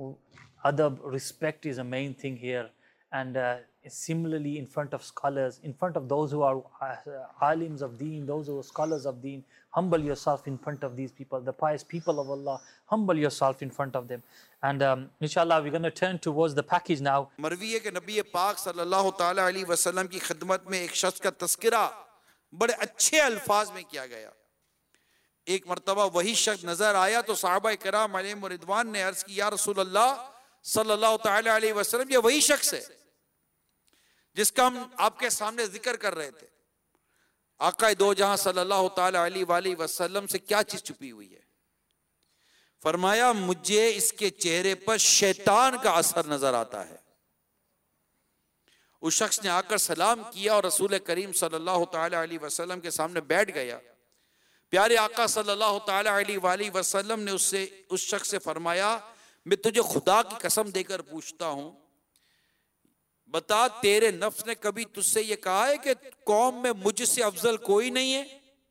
adab, respect is a main thing here. And similarly, in front of scholars, in front of those who are alims of deen, those who are scholars of deen, humble yourself in front of these people, the pious people of Allah, humble yourself in front of them. And inshallah, we're going to turn towards the package now. मरवी है कि नबी पाक सल्लल्लाहु ताला अलैहि वसल्लम की खिदमत में एक शख्स का तस्करा बड़े अच्छे अल्फाज में किया गया। एक मर्तबा वही शख्स नजर आया तो सहाबा किराम अलैहिम रिदवान ने अर्ज की, या रसूल अल्लाह सल्लल्लाहु ताला अलैहि वसल्लम, ये वही शख्स है जिसका हम आपके सामने जिक्र कर रहे थे। आका दो जहां सल्लल्लाहु ताला अलैहि वसल्लम से क्या चीज छुपी हुई है? फरमाया, मुझे इसके चेहरे पर शैतान का असर नजर आता है। उस शख्स ने आकर सलाम किया और रसूल करीम सल्लल्लाहु ताला अलैहि वसल्लम के सामने बैठ गया। प्यारे आका सल्लल्लाहु ताला अलैहि वसल्लम ने उस शख्स से फरमाया, मैं तुझे खुदा की कसम देकर पूछता हूं, बता तेरे नफ्स ने कभी तुझसे ये कहा है कि कौम में मुझसे अफजल कोई नहीं है?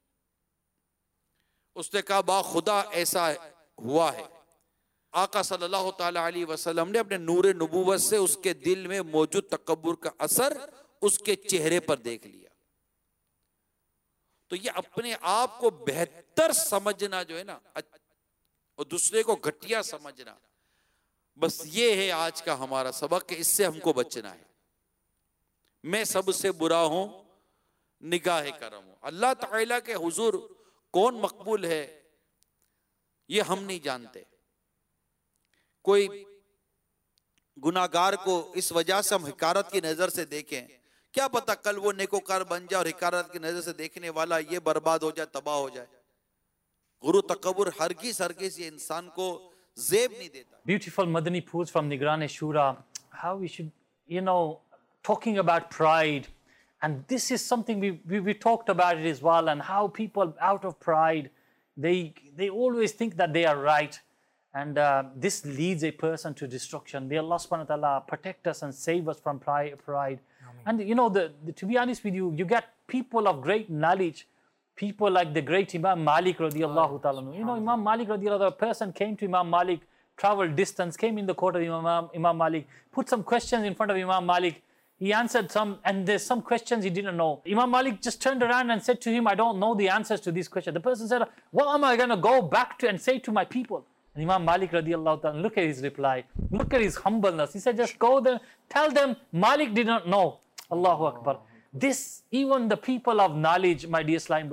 उसने कहा, बा खुदा ऐसा हुआ है। आका सल्लल्लाहु ताला अलैहि वसल्लम ने अपने नूरे नबूवत से उसके दिल में मौजूद तकब्बुर का असर उसके चेहरे पर देख लिया। तो ये अपने आप को बेहतर समझना जो है ना, और दूसरे को घटिया समझना, बस ये है आज का हमारा सबक कि इससे हमको बचना है। मैं सबसे बुरा हूं, निगाह करम हूं। अल्लाह ताला के हुजूर कौन मकबूल है ये हम नहीं जानते। कोई गुनाहगार को इस वजह से हम हिकारत की नजर से देखें, क्या पता कल वो नेकोकार बन जाए और हिकारत की नजर से देखने वाला ये बर्बाद हो जाए, तबाह हो जाए। गुरु तकब्बुर हरगिज ये इंसान को जेब नहीं देता। Beautiful Madani pools from Nigran-e-Shura, how we should, talking about pride. And this is something we talked about it as well, and how people out of pride, they always think that they are right. And this leads a person to destruction. May Allah subhanahu wa ta'ala protect us and save us from pride. And to be honest with you, you get people of great knowledge, people like the great Imam Malik radiallahu ta'ala. Imam Malik radiallahu ta'ala, a person came to Imam Malik, traveled distance, came in the court of Imam Malik, put some questions in front of Imam Malik. He answered some, and there's some questions he didn't know. Imam Malik just turned around and said to him, I don't know the answers to these questions. The person said, what am I going to go back to and say to my people? And Imam Malik radiallahu ta'ala, look at his reply. Look at his humbleness. He said, just go there, tell them Malik did not know. Allahu Akbar. This, even the people of knowledge, my dear Islam brothers,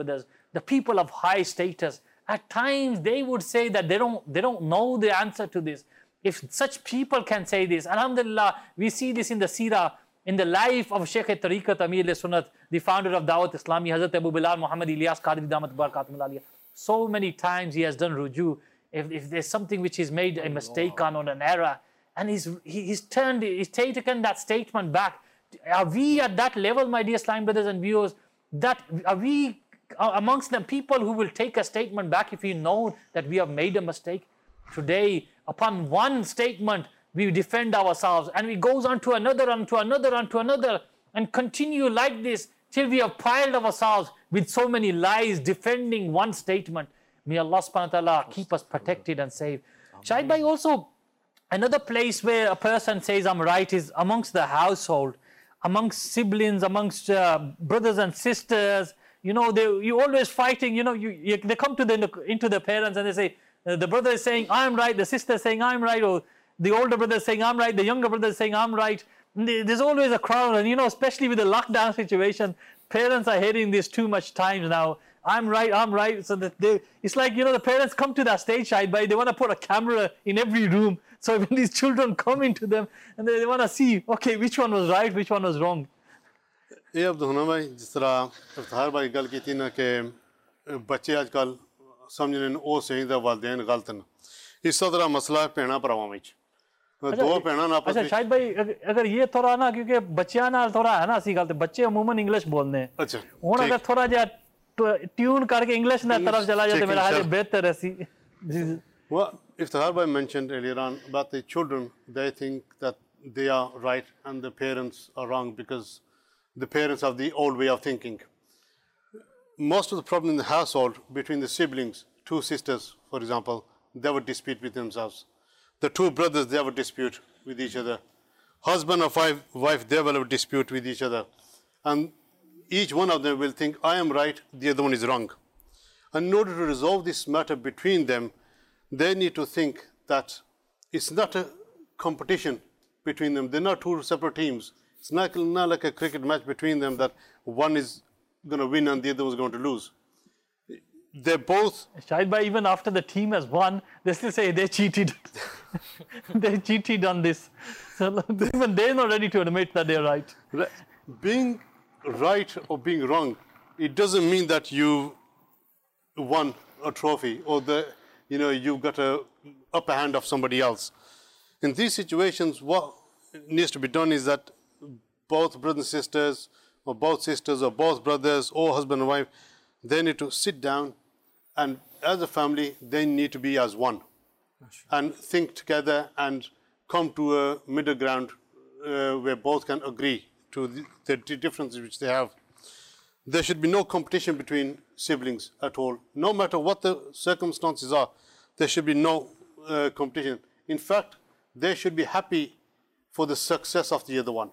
the people of high status, at times they would say that they don't know the answer to this. If such people can say this, alhamdulillah, we see this in the seerah, in the life of Shaykh Tariqat Amir Sunnat, the founder of Dawat Islami, Hazrat Abu Bilal Muhammad Ilyas Qadri Damat Barakatum Aliyah. So many times he has done ruju. If there's something which he's made a mistake on, or an error, and he's taken that statement back. Are we at that level, my dear Islam brothers and viewers, that are we amongst the people who will take a statement back if we know that we have made a mistake? Today, upon one statement, we defend ourselves, and we goes on to another, and continue like this till we have piled ourselves with so many lies defending one statement. May Allah subhanahu wa ta'ala keep us protected and safe. Shahid Bhai, also another place where a person says I'm right is amongst the household, amongst siblings, amongst brothers and sisters. You know, you always fighting. You know, they come to into the parents and they say, the brother is saying I'm right, the sister is saying I'm right, or the older brother is saying I'm right, the younger brother is saying I'm right. There's always a crowd, and you know, especially with the lockdown situation, parents are hearing this too much times now. I'm right. So that it's like, you know, the parents come to that stage, Shahid Bhai, they want to put a camera in every room. So when these children come into them, and they want to see, okay, which one was right, which one was wrong. ये अब दोनों में जिस तरह इफ्तिखार भाई गल की थी ना कि बच्चे आजकल समझने ओ सही दा वालिदैन गलत न इस तरह मसला भैणा भरावां विच दो भैणा ना आपस अच्छा शाहिद भाई अगर ये थोड़ा ना क्योंकि बच्चियां नाल थोड़ा है ना असी गल ते बच्चे अमूमन इंग्लिश बोलते हैं अच्छा हुन अगर थोड़ा जा ट्यून करके इंग्लिश ना तरफ चला जाए तो मेरा ख्याल है बेहतर है Well, Iftikhar Bhai mentioned earlier on about the children, they think that they are right and the parents are wrong because the parents have the old way of thinking. Most of the problem in the household between the siblings, two sisters, for example, they would dispute with themselves. The two brothers, they have a dispute with each other. Husband or wife, they will have a dispute with each other. And each one of them will think, I am right, the other one is wrong. And in order to resolve this matter between them, they need to think that it's not a competition between them. They're not two separate teams. It's not like a cricket match between them that one is going to win and the other is going to lose. They're both... Shahid Bhai, even after the team has won, they still say they cheated. They cheated on this. So even they're not ready to admit that they're right. Being right or being wrong, it doesn't mean that you won a trophy or you've got a upper hand of somebody else. In these situations, what needs to be done is that both brothers and sisters, or both sisters, or both brothers, or husband and wife, they need to sit down, and as a family, they need to be as one, and think together and come to a middle ground where both can agree to the differences which they have. There should be no competition between siblings at all. No matter what the circumstances are, there should be no competition. In fact, they should be happy for the success of the other one.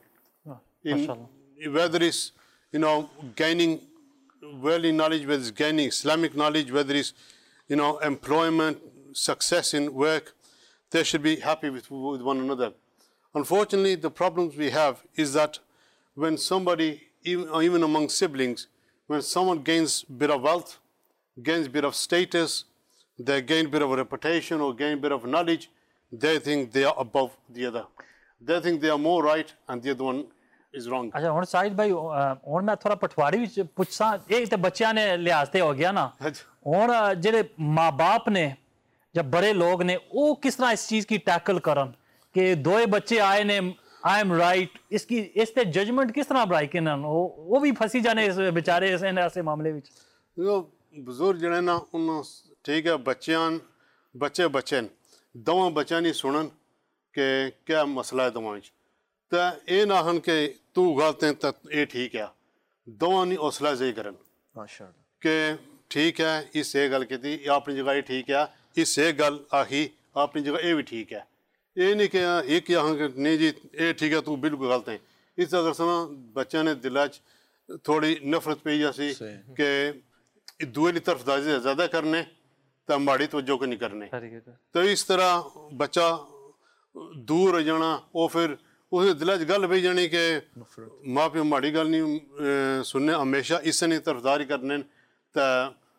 Whether it's, gaining worldly knowledge, whether it's gaining Islamic knowledge, whether it's, employment, success in work, they should be happy with one another. Unfortunately, the problems we have is that when somebody, even among siblings, when someone gains a bit of wealth, gains a bit of status, they gain a bit of a reputation or gain a bit of knowledge, they think they are above the other. They think they are more right and the other one is wrong. अच्छा हुन साहिद भाई हुन मैं थोड़ा पटवारी विच पुछसा एक ते बच्चियां ने लिहाज ते हो गया ना हुन जेडे मां बाप ने या बड़े लोग ने वो किस तरह इस चीज की टैकल करन कि दो बच्चे आए ने आई एम राइट इसकी इस ते जजमेंट किस तरह बनाई के ना वो भी फंसी जाने इस बेचारे ऐसे मामले विच बुजुर्ग जने ना उन ठीक है बच्चे दोवां बच्चों नहीं सुनन कि क्या मसला है दोवां विच तो ये ना हन के तू गलत है तो ये ठीक है दोवां नहीं हौसला अफजाई करन माशाअल्लाह कि ठीक है इस ये गल की थी अपनी जगह ये ठीक है इस ये गल आखी अपनी जगह ये भी ठीक है ये नहीं कि एक यहाँ नहीं जी ये ठीक है तू बिल्कुल गलत है इस अगर सुना बच्चा ने दिल थोड़ी नफरत पी जैसी कि दूसरी तरफदारी ज़्यादा करने तो माड़ी तवज्जो को नहीं करने तो इस तरह बच्चा दूर हो जाना और फिर उस दिल च गल पई जानी कि माँ प्यो माड़ी गल नहीं सुनने हमेशा इस नहीं तरफदारी करने तो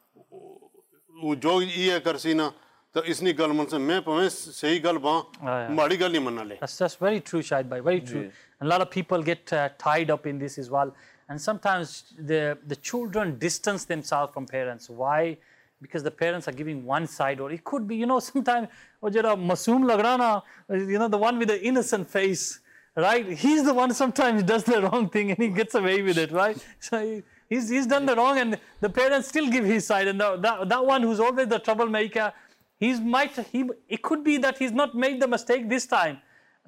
वो जो ये करसी ना तो इसनी गल मन से मैं पवे सही गल बा माड़ी गल नहीं मनना ले. That's very true, Shahid bhai, very true. And a lot of people get tied up in this as well. And sometimes the children distance themselves from parents. Why? Because the parents are giving one side, or it could be, you know, sometimes oh jara masoom lag raha na, you know, the one with the innocent face, right? He's the one sometimes does the wrong thing and he gets away with it, right? So he's done the wrong and the parents still give his side, and that one who's always the troublemaker, it could be that he's not made the mistake this time.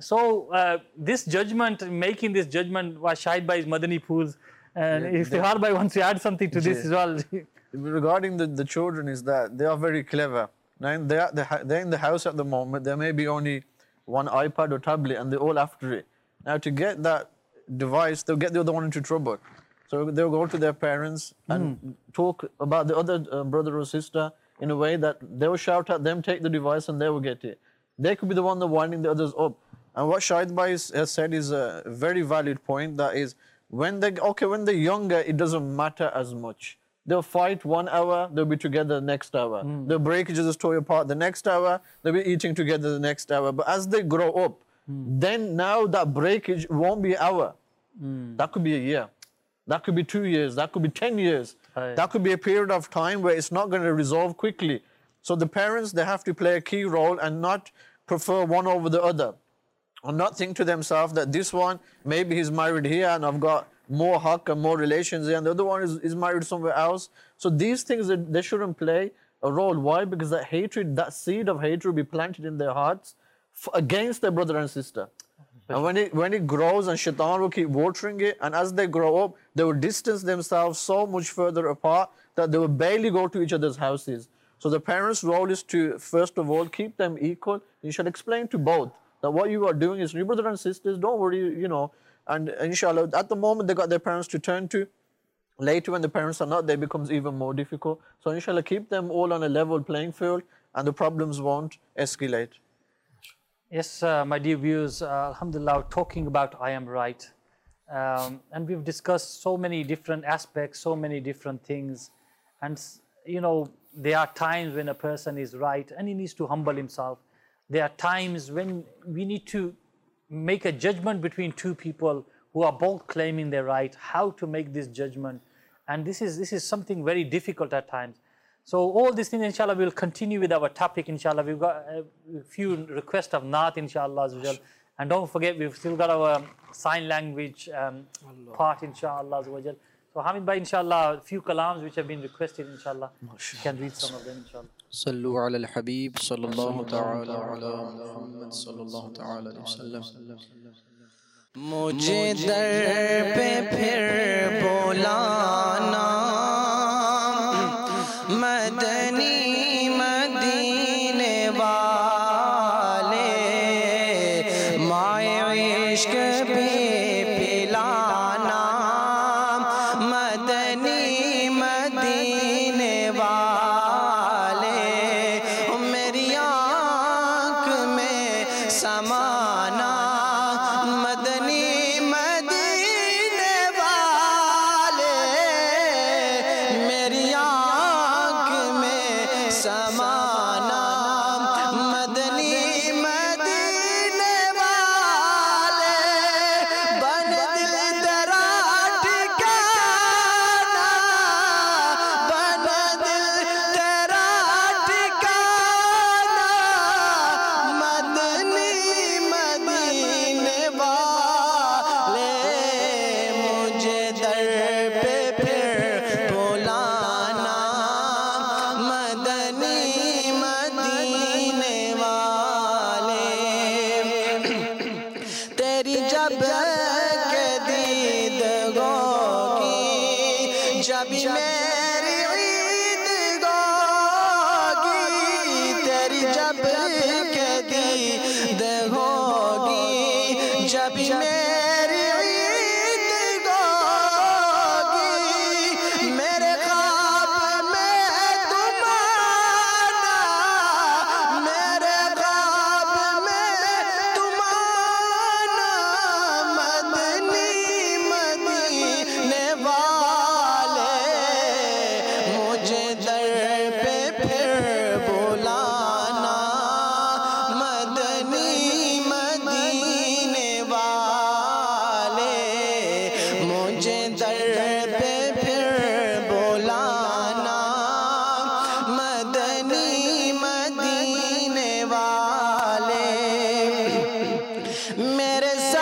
So this judgment, making this judgment was Shahid bhai's Madani pools, and Iftihar bhai wants to add something to this as well. Regarding the children, is that they are very clever. Now they're in the house at the moment. There may be only one iPad or tablet, and they're all after it. Now to get that device, they'll get the other one into trouble. So they'll go to their parents and talk about the other brother or sister in a way that they will shout at them, take the device, and they will get it. They could be the one that winding the others up. And what Shahid bhai has said is a very valid point. That is, when they're younger, it doesn't matter as much. They'll fight 1 hour, they'll be together the next hour. They'll break each other's toy apart the next hour, they'll be eating together the next hour. But as they grow up, then now that breakage won't be an hour. That could be a year. That could be 2 years. That could be 10 years. That could be a period of time where it's not going to resolve quickly. So the parents, they have to play a key role and not prefer one over the other. Or not think to themselves that this one, maybe he's married here and I've got more haqq and more relations here, and the other one is married somewhere else. So these things, they shouldn't play a role. Why? Because that hatred, that seed of hatred will be planted in their hearts against their brother and sister. And when it grows, and shaitan will keep watering it, and as they grow up, they will distance themselves so much further apart that they will barely go to each other's houses. So the parents' role is to, first of all, keep them equal. You should explain to both that what you are doing is, your brother and sisters, don't worry, you know. And inshallah, at the moment, they got their parents to turn to. Later, when the parents are not there, it becomes even more difficult. So inshallah, keep them all on a level playing field, and the problems won't escalate. Yes, my dear viewers, alhamdulillah, talking about I am right. And we've discussed so many different aspects, so many different things. And, you know, there are times when a person is right and he needs to humble himself. There are times when we need to make a judgment between two people who are both claiming they're right, how to make this judgment. And this is something very difficult at times. So all these things, inshallah, we'll continue with our topic, inshallah. We've got a few requests of Naat, inshallah, as well. And don't forget, we've still got our sign language part, inshallah, as well. So Hamid bhai, inshallah, a few kalams which have been requested, inshallah. You can read some of them, inshallah. Sallu ala al-Habib, sallallahu ta'ala ala Muhammad, sallallahu ta'ala alayhi wa sallam. मुझे दर पे फिर बुलाना मदनी मदीने वाले माए इश्क पे पिलाना मदनी मदीने वाले मेरी आँख में समाना मदनी मदीने वाले मेरी आँख में समाना मदनी मदीने वाले बन दिल तेरा ठिकाना बन दिल तेरा ठिकाना मदनी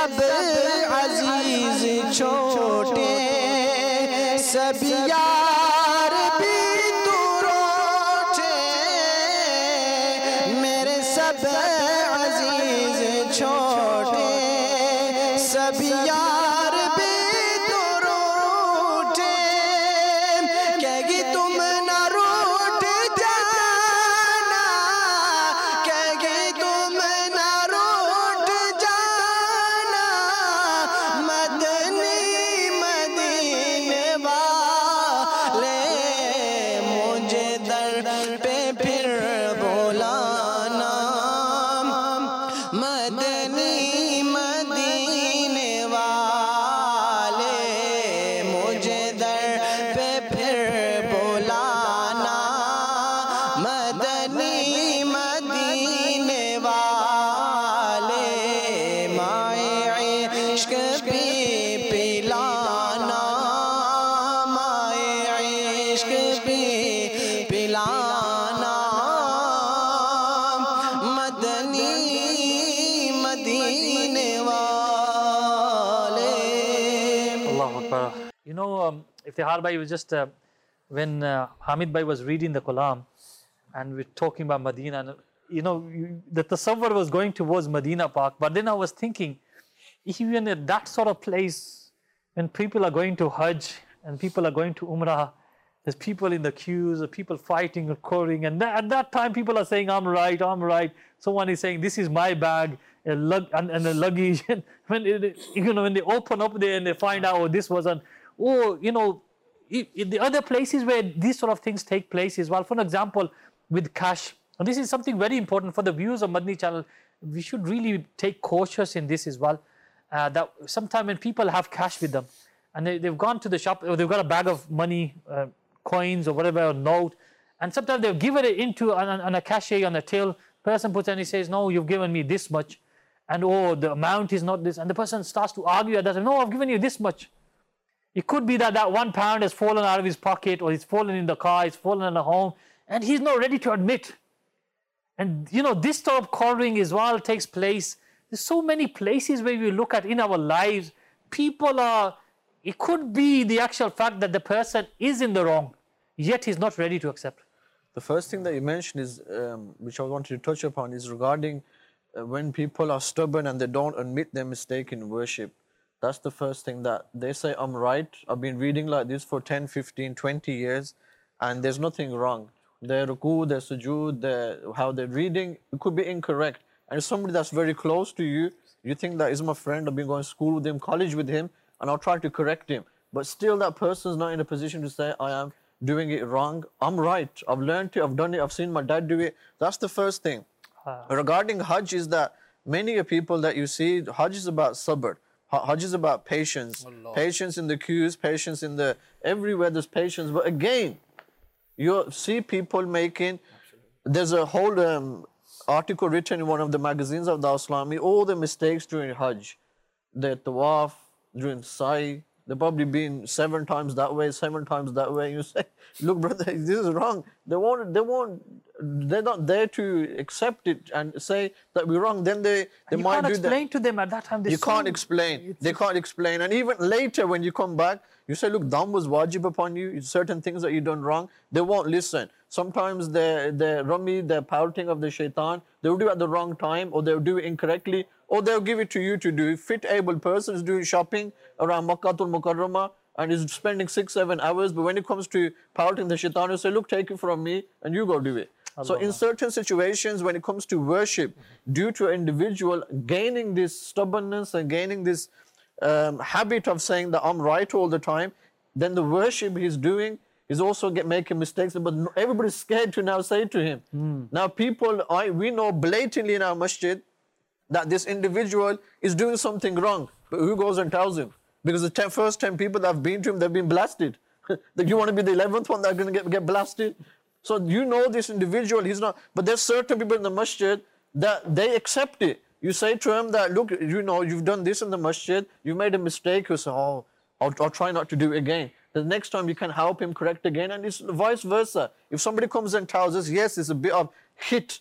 सब अजीज छोटे सब यार भी तू रोटे मेरे सब अजीज छोटे सब यार भी तू रोटे कहेगी तुम ना रूठ जाना कहेगी तुम ना रूठ जाना मदनी मदीने वाले मुझे दर पे फिर बुलाना मदनी मदीने वाले मुझे दर पे फिर बुलाना मदनी मदीने वाले माए इश्क भी पिलाना माए इश्क भी पिलाना मदनी मदीने वाले Allahu Akbar. You know, Iftihar Bhai was just, when Hamid Bhai was reading the Kalam and we're talking about Medina, and you know, the tasawwur was going towards Medina Park, but then I was thinking, even at that sort of place, when people are going to Hajj and people are going to Umrah, there's people in the queues, people fighting or quarreling, and at that time people are saying, I'm right, I'm right. Someone is saying, this is my bag, and the luggage. And when when they open up there and they find out, oh, this wasn't, oh, you know, the other places where these sort of things take place as well. For example, with cash, and this is something very important for the viewers of Madani channel. We should really take cautious in this as well. That sometimes when people have cash with them, and they've gone to the shop, or they've got a bag of money, coins or whatever, or note, and sometimes they've given it into on a cachet, on a till. Person puts and he says, no, you've given me this much, and oh, the amount is not this, and the person starts to argue at that time, no, I've given you this much. It could be that that £1 has fallen out of his pocket, or it's fallen in the car, it's fallen in the home, and he's not ready to admit. And you know, this sort of quarreling as well takes place. There's so many places where we look at in our lives, people are, it could be the actual fact that the person is in the wrong, yet he's not ready to accept. The first thing that you mentioned is, which I wanted to touch upon, is regarding when people are stubborn and they don't admit their mistake in worship. That's the first thing, that they say, I'm right. I've been reading like this for 10, 15, 20 years, and there's nothing wrong. Their ruku, their sujood, how they're reading, it could be incorrect. And somebody that's very close to you, you think that is my friend, I've been going to school with him, college with him, and I'll try to correct him. But still that person's not in a position to say, I am doing it wrong. I'm right. I've learned it, I've done it, I've seen my dad do it. That's the first thing. Regarding Hajj is that many people that you see, Hajj is about sabr. Hajj is about patience. Allah. Patience in the queues, patience in the, everywhere there's patience. But again, you see people making, there's a whole article written in one of the magazines of the Islami, all the mistakes during Hajj. The tawaf, during Sa'i, they've probably been 7 times that way, 7 times that way. You say, look, brother, this is wrong. They're not there to accept it and say that we're wrong. Then they might do that. You can't explain to them at that time. You can't explain. They can't explain. And even later when you come back, you say, look, dam was wajib upon you. Certain things that you done wrong. They won't listen. Sometimes they're rummy, they're pouting of the shaitan. They'll do it at the wrong time, or they'll do it incorrectly, or they'll give it to you to do. Fit able person is doing shopping around Makkatul Mukarramah and is spending 6-7 hours. But when it comes to pouting the shaitan, you say, look, take it from me and you go do it. So in certain situations, when it comes to worship, due to an individual gaining this stubbornness and gaining this habit of saying that I'm right all the time, then the worship he's doing is also making mistakes. But everybody's scared to now say to him. Now people, we know blatantly in our masjid that this individual is doing something wrong. But who goes and tells him? Because the first 10 people that have been to him, they've been blasted. That you want to be the 11th one that's going to get blasted? So you know this individual, he's not. But there's certain people in the masjid that they accept it. You say to him that, look, you know, you've done this in the masjid, you've made a mistake. You say, oh, I'll try not to do it again. The next time you can help him correct again, and it's vice versa. If somebody comes and tells us, yes, it's a bit of hit,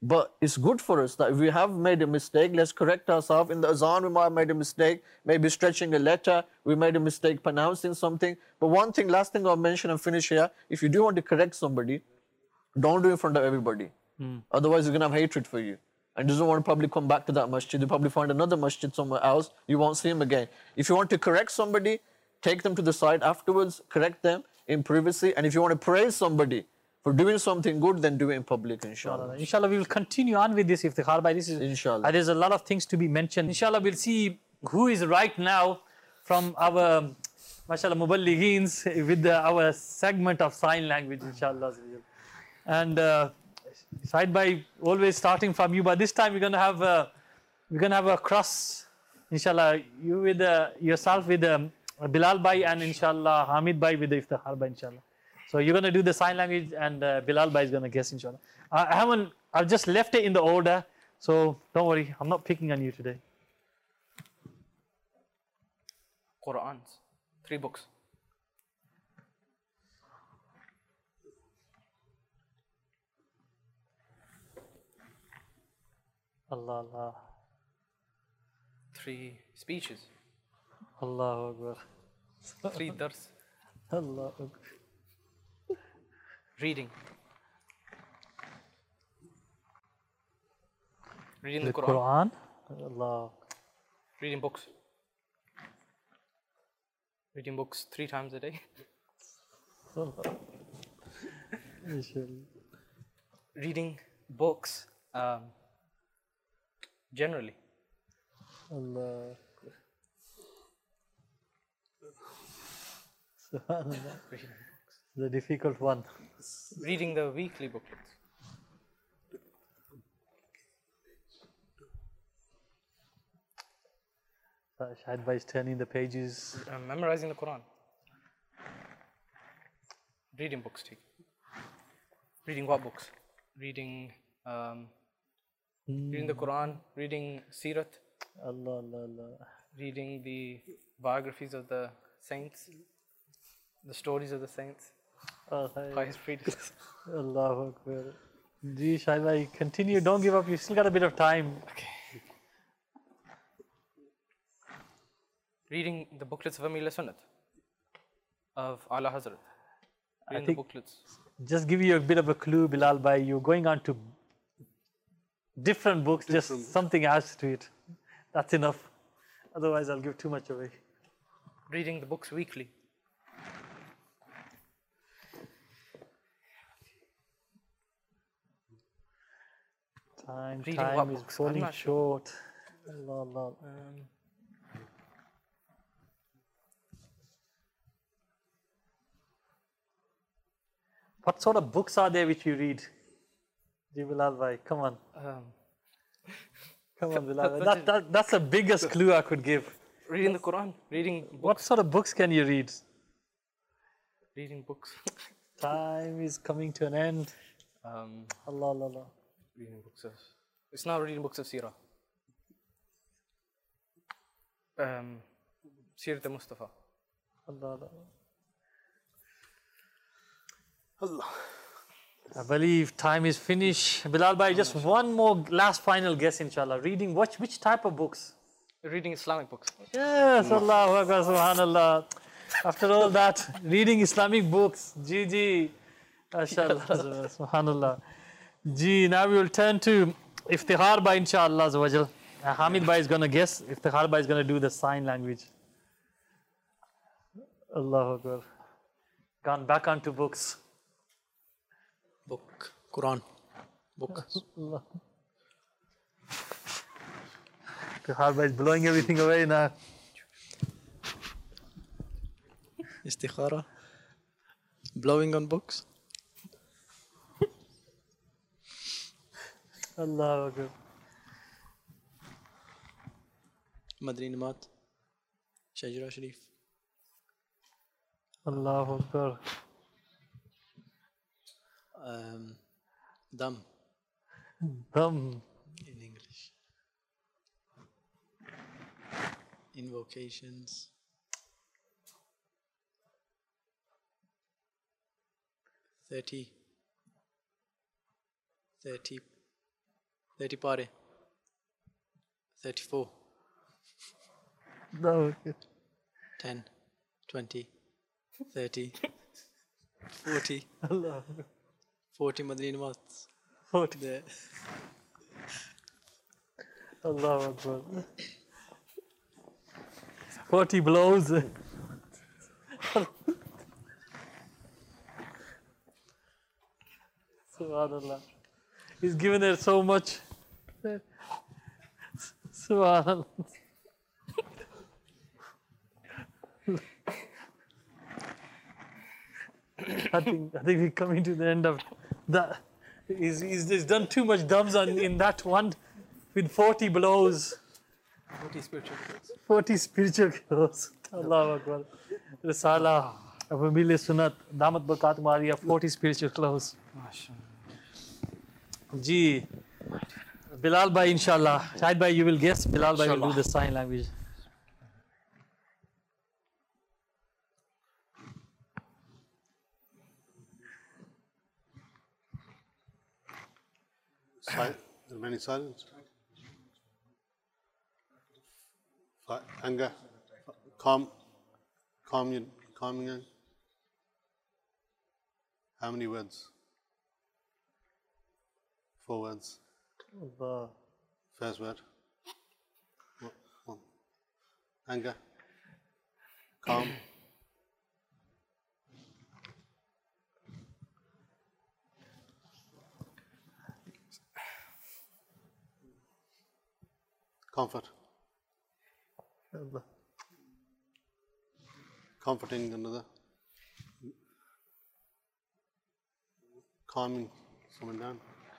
But it's good for us that if we have made a mistake, let's correct ourselves. In the azan, we might have made a mistake, maybe stretching a letter, we made a mistake pronouncing something. But one thing, last thing I'll mention and finish here, if you do want to correct somebody, don't do it in front of everybody. Otherwise, you're going to have hatred for you. And doesn't want to probably come back to that masjid. You'll probably find another masjid somewhere else. You won't see him again. If you want to correct somebody, take them to the side afterwards, correct them in privacy. And if you want to praise somebody for doing something good, then do it in public, inshallah. Inshallah, we will continue on with this iftikhar. By this is, Inshallah. There's a lot of things to be mentioned. Inshallah, we'll see who is right now from our, mashallah, muballigheens with our segment of sign language, inshallah. And Said Bhai, always starting from you, but this time we're gonna have a cross, inshallah. You with yourself with Bilal Bhai, and inshallah Hamid Bhai with the iftikhar Bhai, inshallah. So you're gonna do the sign language, and Bilal Bhai is gonna guess, inshallah. I've just left it in the order, so don't worry, I'm not picking on you today. Qur'ans, 3 books. Allah, Allah. 3 speeches. Allahu Akbar. 3 dars. Allah Akbar. Reading. Reading The the Quran. Quran. Allah. Reading books. Reading books 3 times a day. Reading books generally. Allah. Subhanallah. The difficult one. Reading the weekly booklets. Shahid Bhai is turning the pages. Memorizing the Quran. Reading books too. Reading what books? Reading reading the Quran, reading Sirat, Allah, Allah, Allah. reading the biographies of the saints, the stories of the saints, pious predecessors. Allahu Akbar. Ji, Shahid Bhai, continue, don't give up, you still got a bit of time. Okay. Reading the booklets of Amir Sunnat, of Ala Hazrat. Reading the booklets. Just give you a bit of a clue, Bilal Bhai, you're going on to different books, just something adds to it. That's enough. Otherwise, I'll give too much away. Reading the books weekly. Time Reading time what is books? falling I'm not short. Allah, Allah. What sort of books are there which you read? Ji Bilal Bhai, come on. Come on, Bilal Bhai. That's the biggest clue I could give. Reading the Quran, reading books. What sort of books can you read? Reading books. Time is coming to an end. Allah, Allah, Allah. Reading books of... It's not reading books of Sirah. Sirat al-Mustafa. Allah, Allah. I believe time is finished. Bilal Bhai, just one more last final guess, inshallah. Reading which type of books? Reading Islamic books. Yes, Allahu Akbar, subhanallah. After all that, reading Islamic books. Ji, mashallah, subhanallah. Ji, now we will turn to Iftikhar Bhai, inshallah. Hamid Bhai is going to guess. Iftikhar Bhai is going to do the sign language. Allahu Akbar. Gone back onto books. Book, Quran, book. Iftikhar Bhai is blowing everything away now. Istikhara, blowing on books. Allahu Akbar. Madri Namat, Shajra Sharif. Allahu Akbar. Dam in English. Invocations. Thirty 30 pare. 34. No. 10. 20. 30. 40. 40 Madri namaz. 40. There. Allahu Akbar. 40 blows. Subhanallah. He's given her so much. Subhanallah. I think we're coming to the end of that. He's done too much dubs in that one with 40 blows. 40 spiritual clothes. 40 spiritual clothes. Allahu Akbar. Risala, Familia Sunat, Damat Bakat Maria, 40 spiritual clothes. Ji, Bilal Bhai, inshallah. Shahid Bhai, you will guess. Bilal Bhai will do the sign language. Remaining silence. Anger. Calming. How many words? 4 words. Allah. First word. One. Anger. Calm. Comfort. Allah. Comforting another. Calming someone down.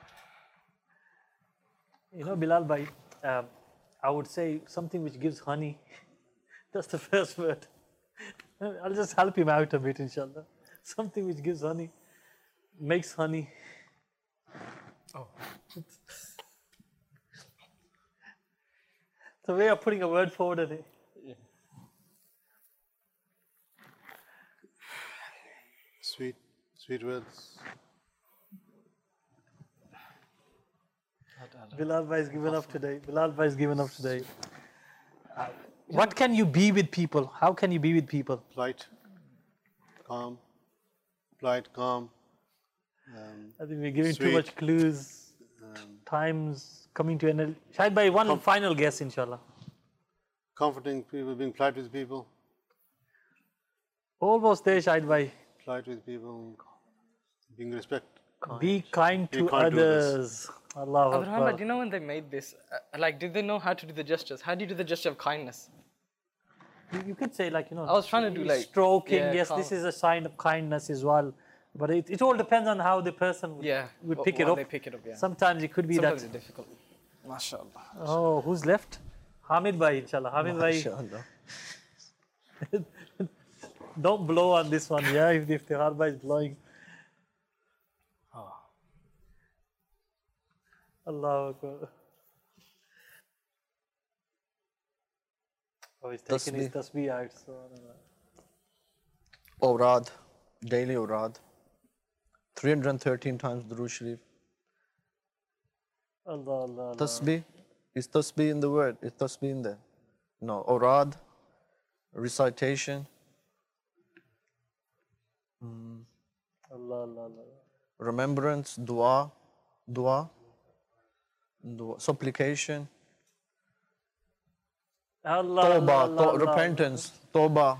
You know, Bilal Bhai, I would say something which gives honey. That's the first word. I'll just help him out a bit, inshallah. Something which gives honey, makes honey. Oh. It's a way of putting a word forward in it. Sweet words. Bilal Bhai is given up today. Bilal Bhai is given up today. What can you be with people? How can you be with people? Polite, calm. I think we're giving too much clues. Times coming to an end. Shahid Bhai, one final guess, inshallah. Comforting people, being polite with people. Almost there, Shahid Bhai. Polite with people, being respect. Be kind to others. Allah Akbar. Do you know when they made this? Did they know how to do the gestures? How do you do the gesture of kindness? You could say, like, you know, I was trying to do stroking. yeah, yes, this is a sign of kindness as well. But it all depends on how the person would pick it up. They pick it up, yeah. Sometimes it could be Sometimes that. it's difficult. MashaAllah. Oh, who's left? Hamid Bhai, inshallah. Hamid Bhai. Don't blow on this one, yeah, if the Iftihar Bhai is blowing. Allahu Akbar. Oh, he's taking his tasbih out. So, Awrad, daily awrad. 313 times Durood Sharif. Allah. Tasbih. Is tasbih in the word? Is tasbih in there? No. Awrad, recitation. Allah. Remembrance, dua, supplication. Allah. Repentance, tawbah.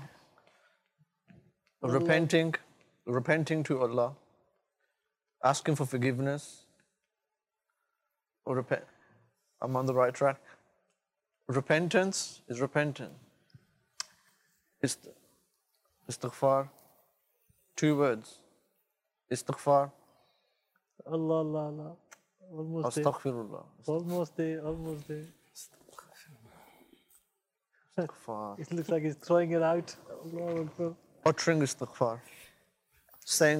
Repenting to Allah. Asking for forgiveness. I'm on the right track. Repentance is repentant. Istighfar. 2 words. Istighfar. Allah. Almost there. Astaghfirullah. Almost there. Istighfar. It looks like he's throwing it out. Allahu Akbar. Uttering istighfar. Saying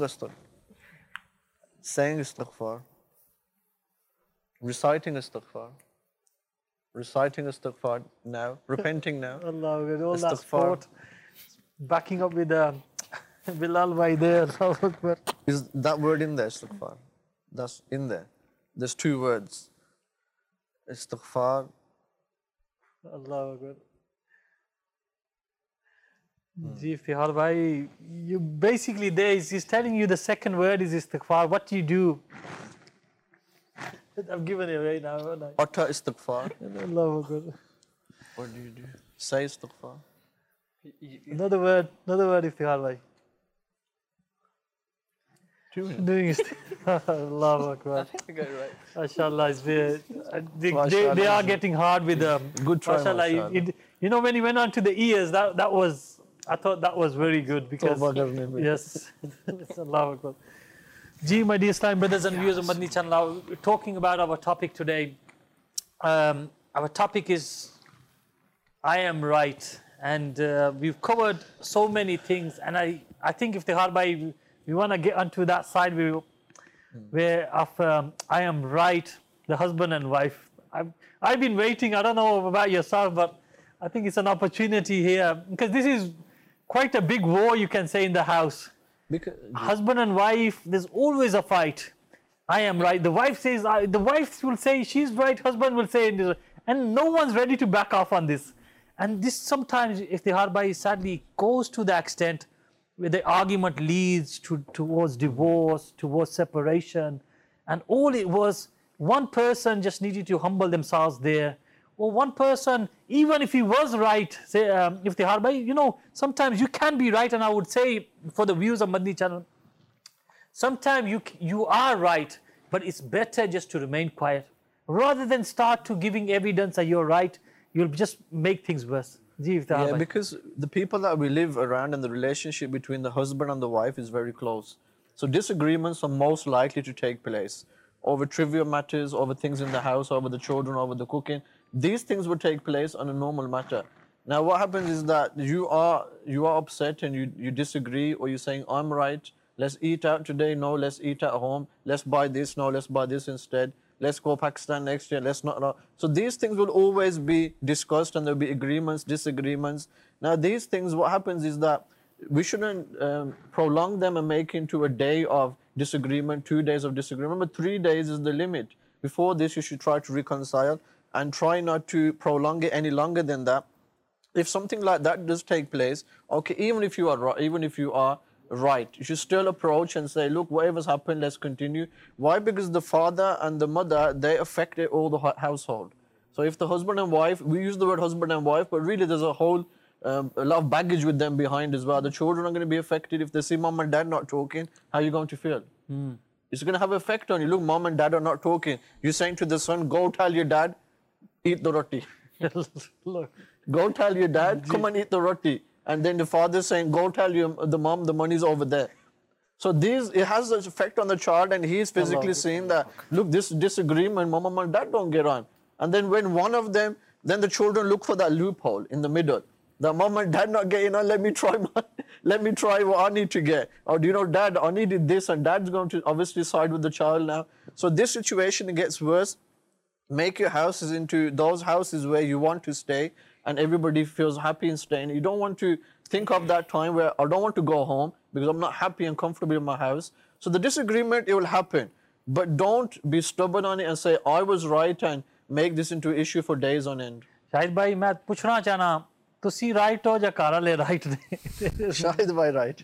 istighfar. Reciting istighfar now. Repenting now. Allah, with all that Istighfar. sport, backing up with Bilal Bhai there. Allahu Akbar. Is that word in there, istighfar? That's in there. There's 2 words. Istighfar. Allahu Akbar. Ji Iftihar bhai, you basically he's telling you the second word is istighfar. What do you do? I've given it right now, haven't I? Utter istighfar. Allahu Akbar. What do you do? Say istighfar. Another word Iftihar bhai. Doing istighfar. Allahu Akbar. I think I got it right. MashaAllah, they are getting hard with good try, MashaAllah. mashallah. You know, when he went on to the ears, I thought that was very good because yes, Allahu Akbar. Ji, my dear Islam brothers and viewers of Madani Channel, we're talking about our topic today. Our topic is I am right, and we've covered so many things, and I think Iftihar bhai, we want to get onto that side where of I am right, the husband and wife. I've been waiting. I don't know about yourself, but I think it's an opportunity here because this is quite a big war, you can say, in the house. Because Husband and wife, there's always a fight. I am right. The wife says, the wife will say she's right. Husband will say, and no one's ready to back off on this. And this sometimes, Iftihar bhai, sadly goes to the extent where the argument leads towards divorce, towards separation, and all it was, one person just needed to humble themselves there, or one person, even if he was right, say, Iftihar bhai, you know, sometimes you can be right, and I would say for the viewers of Madani Channel, sometimes you are right, but it's better just to remain quiet. Rather than start to giving evidence that you're right, you'll just make things worse. Yeah, because the people that we live around and the relationship between the husband and the wife is very close. So disagreements are most likely to take place over trivial matters, over things in the house, over the children, over the cooking. These things would take place on a normal matter. Now what happens is that you are upset and you disagree, or you're saying, I'm right, let's eat out today, no, let's eat at home, let's buy this, no, let's buy this instead. Let's go Pakistan next year, let's not. So these things will always be discussed, and there'll be agreements, disagreements. Now these things, what happens is that we shouldn't prolong them and make into a day of disagreement, 2 days of disagreement. Remember, 3 days is the limit. Before this, you should try to reconcile and try not to prolong it any longer than that. If something like that does take place, okay, even if you are right, you should still approach and say, look, whatever's happened, let's continue. Why? Because the father and the mother, they affected all the household. So if the husband and wife, we use the word husband and wife, but really there's a whole a lot of baggage with them behind as well. The children are going to be affected. If they see mom and dad not talking, how are you going to feel? It's going to have an effect on you. Look, mom and dad are not talking. You're saying to the son, go tell your dad, eat the roti. Go tell your dad, come and eat the roti. And then the father saying, go tell the mom, the money's over there. So it has an effect on the child, and he is physically seeing that, look, this disagreement, mom and dad don't get on. And then when one of them, then the children look for that loophole in the middle. The mom and dad not getting on, let me try what I need to get. Or do you know, dad, I needed this, and dad's going to obviously side with the child now. So this situation gets worse. Make your houses into those houses where you want to stay, and everybody feels happy in staying. You don't want to think of that time where I don't want to go home because I'm not happy and comfortable in my house. So the disagreement, it will happen. But don't be stubborn on it and say, I was right, and make this into an issue for days on end. Shahid bhai, मैं पूछना चाहना, तुसी right हो या car वाले right ने? Shahid bhai right.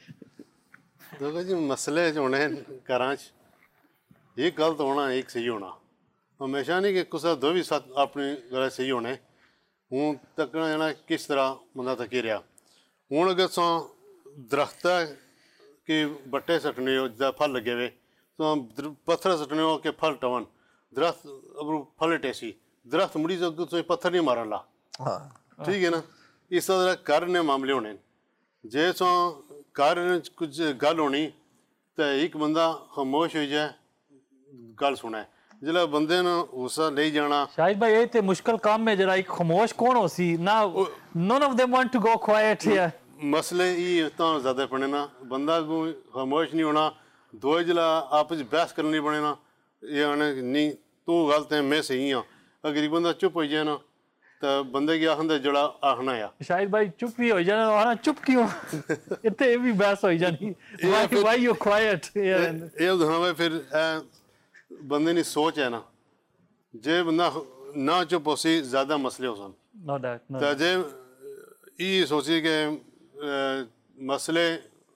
देखो जी, मसले जो होने कराच, एक गलत होना, एक सही होना. हमेशा नहीं कि कुछ दो भी साथ अपने गलत सही होने. हूँ तकना जाना किस तरह बंदा तकी रहा. हूँ अगर सो दरख्त के बट्टे सटने हो जब फल लगे हुए, तो पत्थर सटने हो के फल टवन. दरख्त अब फल टेसी. दरख्त मुड़ी जो तो पत्थर नहीं मारन ला. ठीक है ना. इस तरह कारण मामले होने. जैसो कारण कुछ गल होनी, तो एक बंदा खामोश हो जाए, गल सुने. जिला बंदे ने उसा ले जाना. शाहिद भाई, ये ते मुश्किल काम में जरा एक खामोश कौन हो सी. Now none of them want to go quiet here. मसले ये तो ज़्यादा पड़े ना. बंदा को खामोश नहीं होना. दो जिला आपस बहस करनी पड़े ना. ये आने नहीं तू गलत है मैं सही हूँ. अगर एक बंदा चुप हो जाए ना, तो बंदे की आखंदे जड़ा आखना या. शाहिद भाई चुप ही हो जाना. वहाँ चुप क्यों? इतने भी बहस हो जानी. Why you quiet? ये उदाहरण में फिर बंदे की सोच है ना, जे बंदा ना चुप होसी ज़्यादा मसले हो सन No doubt. No तो doubt. जे ये सोची कि मसले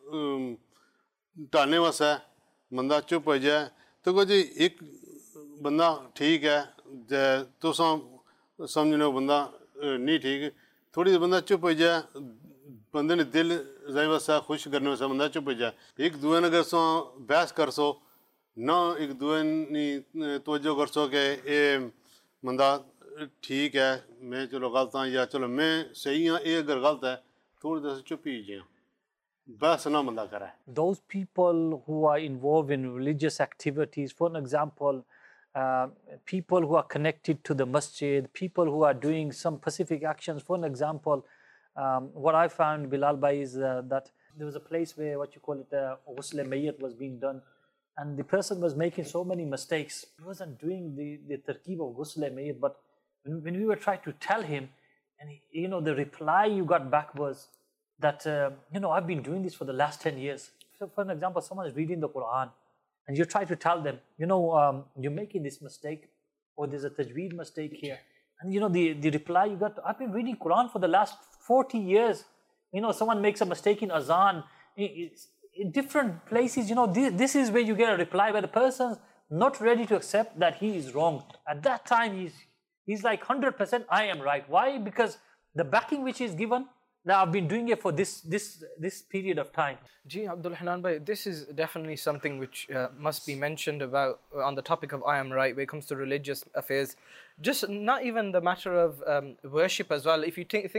टालने वास्ते बंदा चुप हो जाए तो कोई जी एक बंदा ठीक है जे तो समझने बंदा नहीं ठीक थोड़ी देर बंदा चुप हो जाए बंदे ने दिल जाए वास्ते खुश करने वास्ते बंदा चुप हो जाए एक दूसरे ने अगर सो बहस कर सो ना एक दूसरे ने तवज्जो कर सो कि ये बंदा ठीक है मैं चलो गलत हाँ या चलो मैं सही हाँ ये अगर गलत है थोड़ी देर से चुप ही जाए बस ना बंदा करे. Those people who are involved in religious activities, for an example, people who are connected to the masjid, people who are doing some specific actions. For an example, what I found, Bilal Bhai, is that there was a place where what you call it, ghusl mayyat was being done, and the person was making so many mistakes. He wasn't doing the tarkeeb of ghusl mayyat, but when we were trying to tell him, and he, the reply you got back was that, I've been doing this for the last 10 years. So for an example, someone is reading the Quran, and you try to tell them, you're making this mistake, or there's a tajweed mistake here. And the reply you got, I've been reading Quran for the last 40 years. Someone makes a mistake in azan. In different places, this is where you get a reply where the person's not ready to accept that he is wrong. At that time, he's like 100% I am right. Why? Because the backing which is given, now I've been doing it for this period of time. Ji Abdul Hanan bhai, this is definitely something which must be mentioned about on the topic of I am right when it comes to religious affairs. Just not even the matter of worship as well. If you take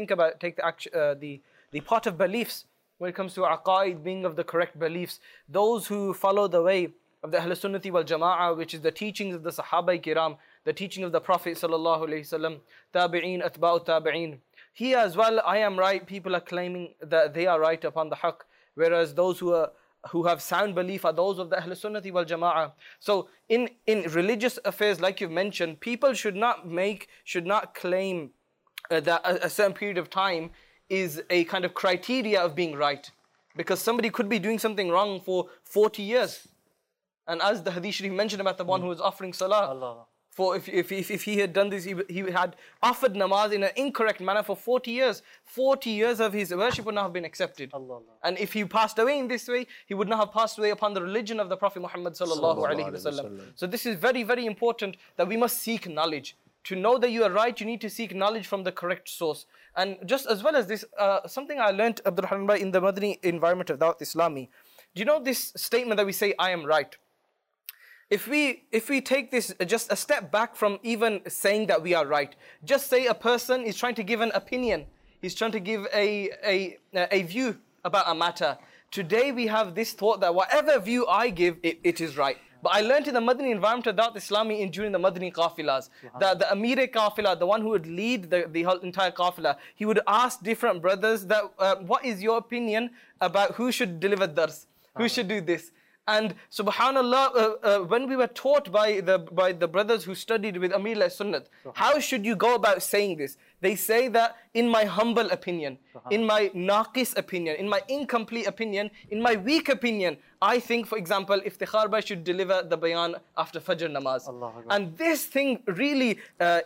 the part of beliefs when it comes to aqaid, being of the correct beliefs, those who follow the way of the Ahl Sunnati wal Jama'ah, which is the teachings of the Sahaba Kiram, the teaching of the Prophet sallallahu alaihi wasallam, tabi'een, atba'u tabi'een. Here as well, I am right, people are claiming that they are right upon the haqq, whereas those who have sound belief are those of the Ahl Sunnati wal Jama'ah. So in religious affairs, like you've mentioned, people should not claim that a certain period of time is a kind of criteria of being right. Because somebody could be doing something wrong for 40 years. And as the Hadith Sharif mentioned about the one who was offering salah, Allah. For if he had done this, he had offered namaz in an incorrect manner for 40 years. 40 years of his worship would not have been accepted. Allah. And if he passed away in this way, he would not have passed away upon the religion of the Prophet Muhammad sallallahu alaihi wasallam. So this is very, very important that we must seek knowledge. To know that you are right, you need to seek knowledge from the correct source. And just as well as this, something I learned, Abdul Rahman Bhai, in the Madani environment of Dawat Islami. Do you know this statement that we say, I am right? If we take this just a step back from even saying that we are right, just say a person is trying to give an opinion, he's trying to give a view about a matter. Today we have this thought that whatever view I give, it is right. But I learned in the Madani environment of Dawat Islami during the Madani Qafilas, that the Amir Qafila, the one who would lead the whole entire Qafila, he would ask different brothers that, what is your opinion about who should deliver dars, who should do this? And subhanallah, when we were taught by the brothers who studied with Amir al-Sunnat, how should you go about saying this? They say that in my humble opinion, in my naqis opinion, in my incomplete opinion, in my weak opinion, I think, for example, if Iftikhar Bhai should deliver the bayan after Fajr namaz. And this thing really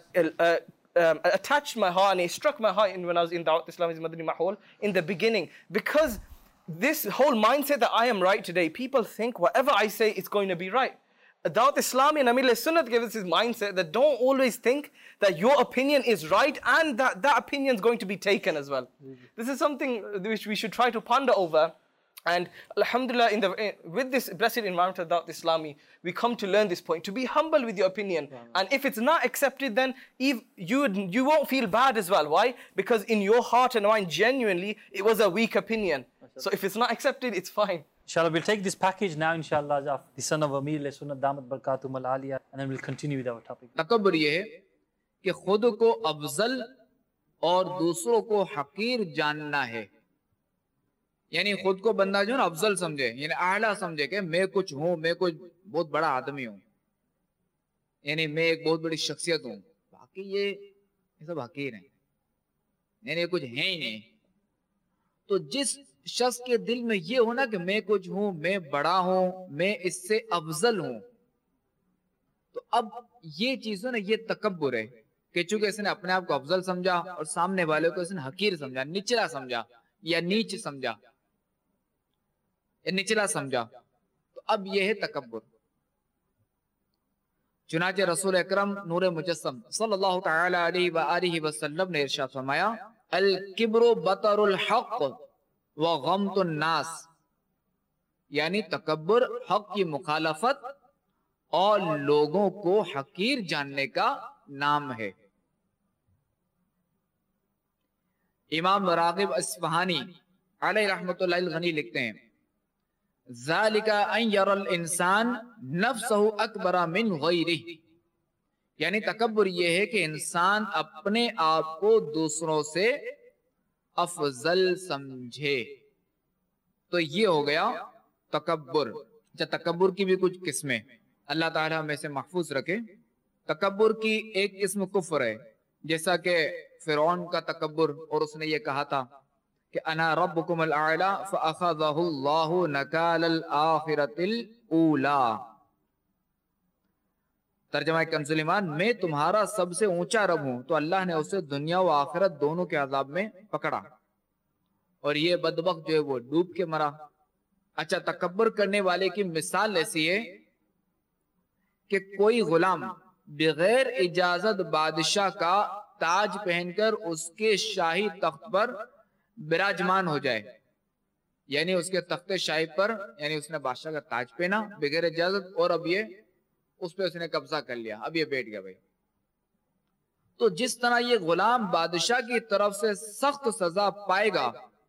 attached my heart and it struck my heart when I was in Dawat Islami's Madani Mahol in the beginning, because this whole mindset that I am right today, people think whatever I say is going to be right. Dawat Islami and Amir al-Sunnat gave us this mindset that don't always think that your opinion is right and that opinion is going to be taken as well. This is something which we should try to ponder over. And alhamdulillah, with this blessed environment of Dawat Islami, we come to learn this point, to be humble with your opinion. And if it's not accepted, then you won't feel bad as well. Why? Because in your heart and mind, genuinely, it was a weak opinion. So if it's not accepted, it's fine. Inshallah, we'll take this package now, inshallah, of the son of Amir al-Sunnat Damat Barakatum al-Aliyah, and then we'll continue with our topic. तकब्बुर ये है कि खुद को अफजल और दूसरों को हकीर जानना है. यानी खुद को बंदा जो ना अफजल समझे, यानी आला समझे कि मैं कुछ हूँ, मैं कुछ बहुत बड़ा आदमी हूँ, यानी मैं एक बहुत बड़ी शख्सियत हूँ. बाकी ये सब हकीर हैं, यानी कुछ है ही नहीं. तो जिस शख्स के दिल में ये होना कि मैं कुछ हूं, मैं बड़ा हूं, मैं इससे अफजल हूं, تو اب یہ چیزوں نے یہ تکبر ہے کہ چونکہ اس نے اپنے آپ کو افضل سمجھا اور سامنے والے کو اس نے حقیر سمجھا، نچلا سمجھا یا نیچ سمجھا یا نچلا سمجھا، تو اب یہ ہے تکبر. چنانچہ رسول اکرم نور مجسم صلی اللہ تعالی علیہ وآلہ وسلم نے ارشاد فرمایا الکبر بطر الحق وغمط الناس، یعنی تکبر حق کی مخالفت اور لوگوں کو حقیر جاننے کا نام ہے. امام راغب اصفہانی علیہ رحمت اللہ الغنی لکھتے ہیں ذالک ان یرى الانسان نفسہ اکبر من غیرہ، یعنی تکبر یہ ہے کہ انسان اپنے آپ کو دوسروں سے افضل سمجھے. تو یہ ہو گیا تکبر. تکبر کی بھی کچھ قسمیں، اللہ تعالیٰ ہمیں سے محفوظ رکھے. تکبر کی ایک قسم کفر ہے، جیسا کہ فرعون کا تکبر، اور اس نے یہ کہا تھا کہ انا ربکم الاعلی فاخذہ اللہ نکال الاخرۃ الاولی. ترجمہ کنز ایمان، میں تمہارا سب سے اونچا رب ہوں، تو اللہ نے اسے دنیا و آخرت دونوں کے عذاب میں پکڑا، اور یہ بدبخت جو ہے وہ ڈوب کے مرا. اچھا، تکبر کرنے والے کی مثال ایسی ہے کہ کوئی غلام بغیر اجازت بادشاہ کا تاج پہن کر اس کے شاہی تخت پر براجمان ہو جائے، یعنی اس کے تخت شاہی پر، یعنی اس نے بادشاہ کا تاج پہنا بغیر اجازت، اور اب یہ اس پہ اس نے قبضہ کر لیا، اب یہ بیٹھ گیا بھائی. تو جس طرح یہ غلام بادشاہ کی طرف سے سخت سزا پائے گا،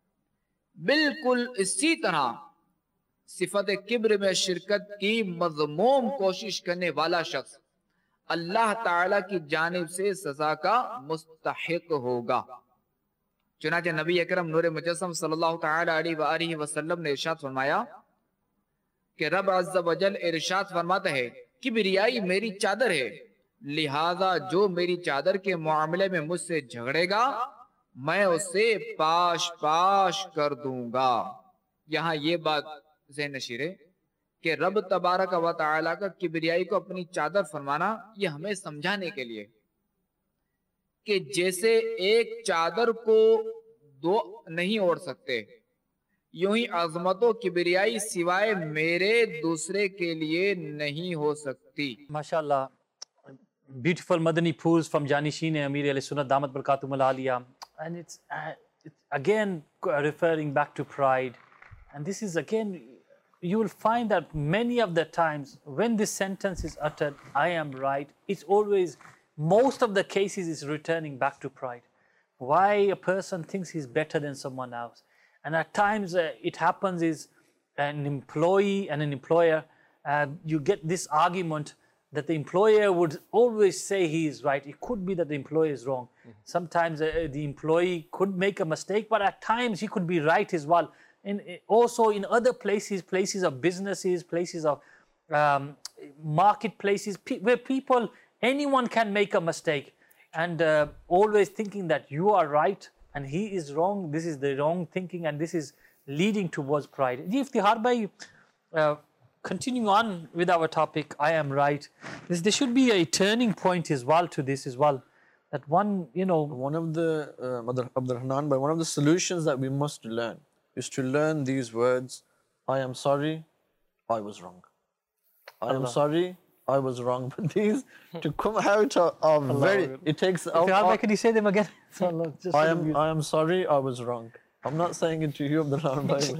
بالکل اسی طرح صفت کبر میں شرکت کی مذموم کوشش کرنے والا شخص اللہ تعالی کی جانب سے سزا کا مستحق ہوگا. چنانچہ نبی اکرم نور مجسم صلی اللہ تعالی علیہ وآلہ وسلم نے ارشاد فرمایا کہ رب عز و جل ارشاد فرماتا ہے کبریائی میری چادر ہے، لہذا جو میری چادر کے معاملے میں مجھ سے جھگڑے گا میں اسے پاش پاش کر دوں گا. یہاں یہ بات ذہن نشین ہے کہ رب تبارک و تعالی کا کبریائی کو اپنی چادر فرمانا یہ ہمیں سمجھانے کے لیے کہ جیسے ایک چادر کو دو نہیں اوڑھ سکتے، یوں ہی عظمت و کبریائی سوائے میرے دوسرے کے لیے نہیں ہو سکتی. MashaAllah, beautiful Madani pools from Janisheen Amir alayhi Sunnat Damat Barakatum al-Aliyah, and it's again referring back to pride. And this is again, you will find that many of the times when this sentence is uttered, I am right, it's always, most of the cases is returning back to pride. Why a person thinks he's better than someone else. And at times it happens is an employee and an employer, you get this argument that the employer would always say he is right. It could be that the employer is wrong. Sometimes the employee could make a mistake, but at times he could be right as well. And also in other places, places of businesses, places of marketplaces, where people, anyone can make a mistake, and always thinking that you are right and he is wrong. This is the wrong thinking, and this is leading towards pride. Iftihar bhai, continuing on with our topic, I am right. There should be a turning point as well to this as well. That one, you know, one of the Abdurrahman bhai, one of the solutions that we must learn is to learn these words. I am sorry, I was wrong. I am sorry, I was wrong. But these to come out are very, it takes... Can you say them again? I am sorry, I was wrong. I'm not saying it to you, Abdurrahman bhai.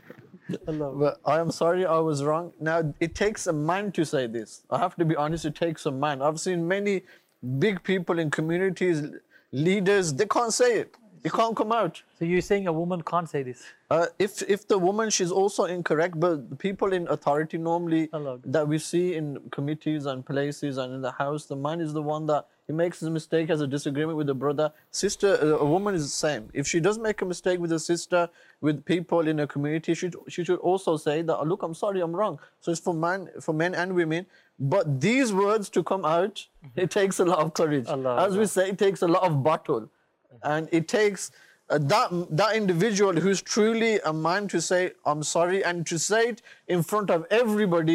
But I am sorry, I was wrong. Now, it takes a man to say this. I have to be honest, it takes a man. I've seen many big people in communities, leaders, they can't say it. It can't come out. So you're saying a woman can't say this? If the woman, she's also incorrect, but people in authority normally that we see in committees and places and in the house, the man is the one that he makes a mistake, has a disagreement with the brother. Sister, a woman is the same. If she does make a mistake with a sister, with people in a community, she should also say that, look, I'm sorry, I'm wrong. So it's for men and women. But these words to come out, it takes a lot of courage. As we say, it takes a lot of battle. And it takes that individual who's truly a man to say, I'm sorry, and to say it in front of everybody,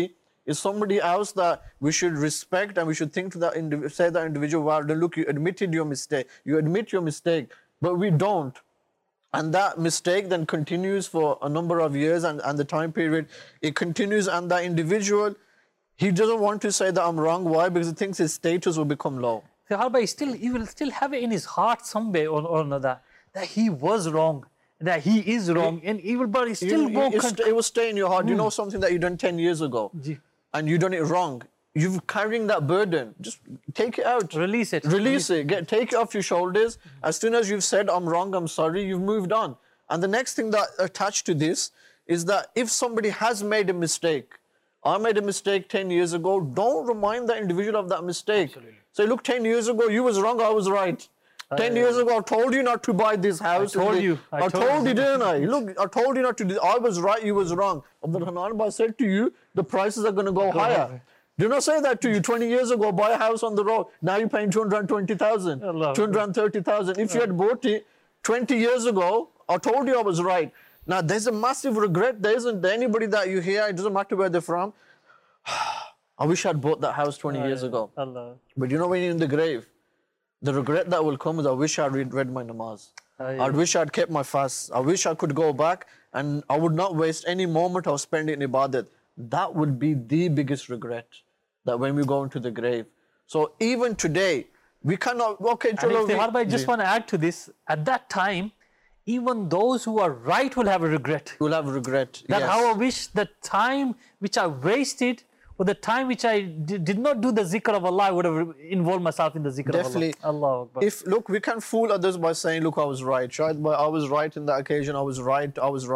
It's somebody else that we should respect and we should think to that say that individual, well, look, you admitted your mistake. You admit your mistake, but we don't. And that mistake then continues for a number of years and the time period, it continues, and that individual, he doesn't want to say that I'm wrong. Why? Because he thinks his status will become low. So he will still have it in his heart somewhere or another that he was wrong, that he is wrong, and he will, but he still won't. It will stay in your heart. You know something that you done 10 years ago, and you done it wrong. You're carrying that burden. Just take it out. Release it. Release it. Take it off your shoulders. As soon as you've said, I'm wrong, I'm sorry, you've moved on. And the next thing that attached to this is that if somebody has made a mistake, I made a mistake 10 years ago, don't remind the individual of that mistake. Absolutely. Say, look, 10 years ago, you was wrong, I was right. 10 years ago, I told you not to buy this house. I told you. I told you, didn't I? Look, I told you not to do this. I was right, you was wrong. Abdul Hanan Bhai said to you, the prices are going to go higher. Did not say that to you 20 years ago, buy a house on the road. Now you're paying 220,000, 230,000. If you had bought it 20 years ago, I told you I was right. Now there's a massive regret. There isn't anybody that you hear, it doesn't matter where they're from. I wish I'd bought that house 20 years ago. But you know when you're in the grave, the regret that will come is I wish I'd read my namaz. I wish I'd kept my fast. I wish I could go back and I would not waste any moment of spending in ibadat. That would be the biggest regret. That when we go into the grave. So even today, we cannot, okay, I just want to add to this, at that time, even those who are right will have a regret. Will have a regret, that how I wish the time which I wasted, or the time which I did not do the zikr of Allah, I would have involved myself in the zikr of Allah. Allah Akbar. Look, we can fool others by saying, look, I was right. I was right in that occasion, I was right.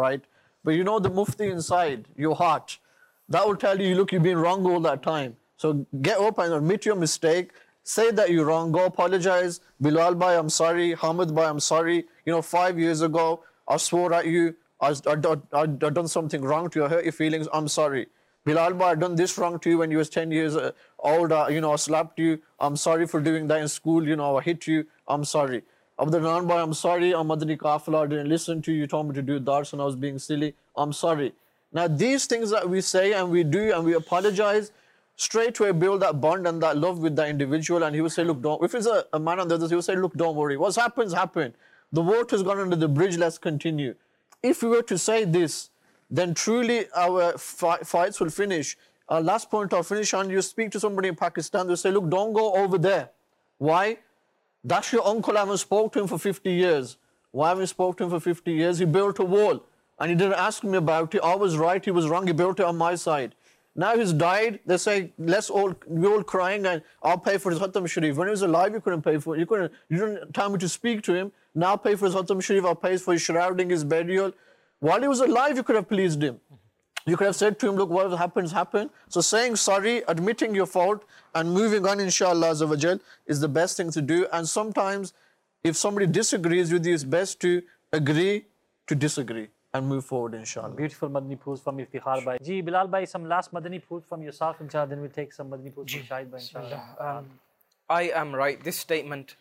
But you know the mufti inside, your heart, that will tell you, look, you've been wrong all that time. So get up and admit your mistake. Say that you're wrong. Go apologize. Bilal Bhai, I'm sorry. Hamid Bhai, I'm sorry. 5 years ago, I swore at you. I done something wrong to you. I hurt your feelings. I'm sorry. Bilal Bhai, I done this wrong to you when you was 10 years old. I slapped you. I'm sorry for doing that in school. I hit you. I'm sorry. Abdul Hanan Bhai, I'm sorry. I'm Madani Qafila. I didn't listen to you. You told me to do dars and I was being silly. I'm sorry. Now, these things that we say and we do and we apologize, straight away build that bond and that love with that individual, and he will say, look, don't. If it's a man on the other, he will say, look, don't worry. What's happened. The water's gone under the bridge, let's continue. If we were to say this, then truly our fights will finish. Our last point I'll finish on, you speak to somebody in Pakistan, they'll say, look, don't go over there. Why? That's your uncle, I haven't spoken to him for 50 years. Why haven't you spoken to him for 50 years? He built a wall, and he didn't ask me about it. I was right, he was wrong, he built it on my side. Now he's died, they say, we're all crying and I'll pay for his Khatam Sharif. When he was alive, you couldn't pay for it. You didn't tell me to speak to him. Now pay for his Khatam Sharif, I'll pay for his shrouding, his burial. While he was alive, you could have pleased him. You could have said to him, look, what happens, happened. So saying sorry, admitting your fault and moving on, inshallah, Azza wa Jal, is the best thing to do. And sometimes, if somebody disagrees with you, it's best to agree to disagree and move forward, inshallah. Beautiful Madani Pooz from Iftikhar Bhai. Ji, Bilal Bhai, some last Madani Pooz from yourself, inshallah, then we'll take some Madani Pooz from Shahid Bhai, inshallah. I am right. This statement,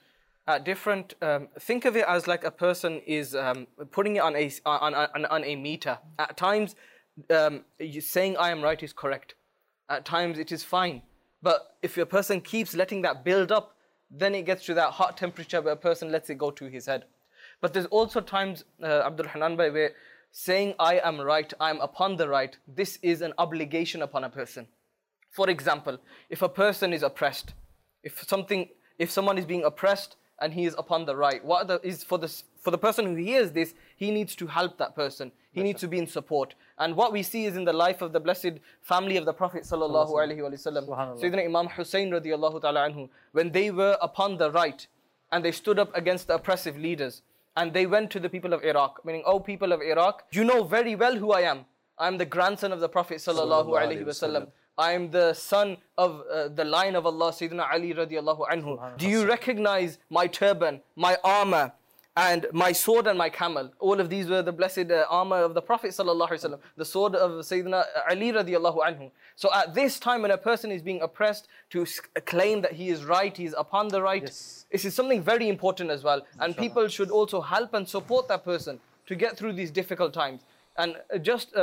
think of it as like a person is putting it on a meter. At times, saying I am right is correct. At times, it is fine. But if a person keeps letting that build up, then it gets to that hot temperature where a person lets it go to his head. But there's also times, Abdul Hanan Bhai, where saying I am right, I am upon the right, this is an obligation upon a person. For example, if a person is oppressed, if someone is being oppressed and he is upon the right, for the person who hears this, he needs to help that person. He needs to be in support. And what we see is in the life of the blessed family of the Prophet sallallahu alaihi wasallam, Sayyidina Imam Hussein radiyallahu ta'ala anhu, when they were upon the right and they stood up against the oppressive leaders, and they went to the people of Iraq, meaning, oh people of Iraq, you know very well who I am. I am the grandson of the Prophet sallallahu alaihi wasallam. I am the son of the line of Allah, Sayyidina Ali radiallahu anhu. Do you recognize my turban, my armor, and my sword and my camel? All of these were the blessed armor of the Prophet sallallahu alaihi wasallam, the sword of Sayyidina Ali radiallahu anhu. So at this time when a person is being oppressed, to claim that he is right, he is upon the right, this is something very important as well. And people should also help and support that person to get through these difficult times. And just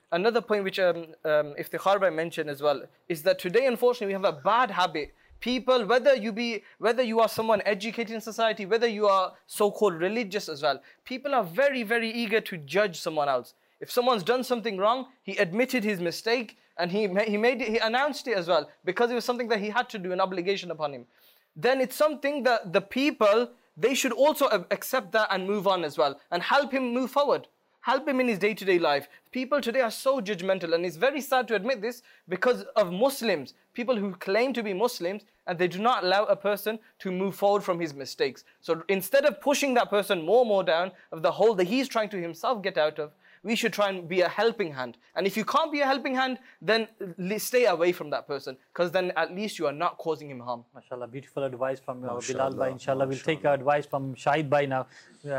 another point which Iftikhar Bhai mentioned as well is that today, unfortunately, we have a bad habit. People, whether you are someone educated in society, whether you are so-called religious as well, people are very, very eager to judge someone else. If someone's done something wrong, he admitted his mistake and he announced it as well because it was something that he had to do, an obligation upon him. Then it's something that the people, they should also accept that and move on as well and help him move forward. Help him in his day-to-day life. People today are so judgmental, and it's very sad to admit this because of Muslims, people who claim to be Muslims, and they do not allow a person to move forward from his mistakes. So instead of pushing that person more down of the hole that he's trying to himself get out of, we should try and be a helping hand. And if you can't be a helping hand, then stay away from that person, because then at least you are not causing him harm. MashaAllah, beautiful advice from Bilal Bhai. Inshallah, we'll take our advice from Shahid Bhai now.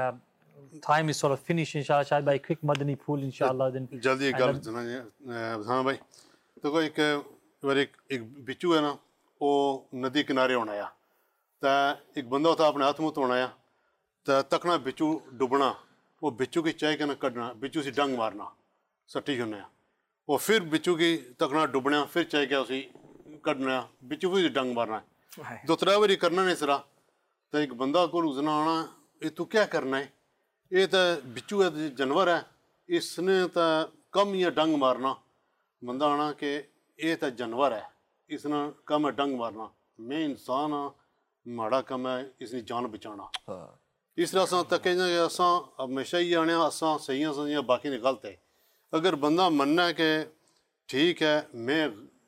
Time is sort of finished, inshallah. Shahid Bhai, quick Madani pool, inshallah. Then jaldi ek gal Bhai bhai देखो एक बिच्छू है ना वो नदी किनारे होना है तो एक बंदा होता अपने हाथ मुंह धोना है तो तकना बिच्छू डुबना वो बिच्छू की चाय के ना कटना बिच्छू से डंग मारना सट्टी होना है वो फिर बिच्छू की तकना डुबना फिर चाय के उसी कटना बिच्छू फिर डंग मारना दो त्रै बारी करना नहीं सरा तो एक बंदा को लूजना आना ये तू क्या करना है ये तो बिच्छू है जानवर है इसने तो कम ही डंग मारना बंदा आना कि ये तो जानवर है इसने कम है डंग मारना मैं इंसान हाँ माड़ा कम है इसने जान बचाना इस तरह से तक असा हमेशा ही आने असा सही सही बाकी ने गलत है अगर बंदा मनना है कि ठीक है मैं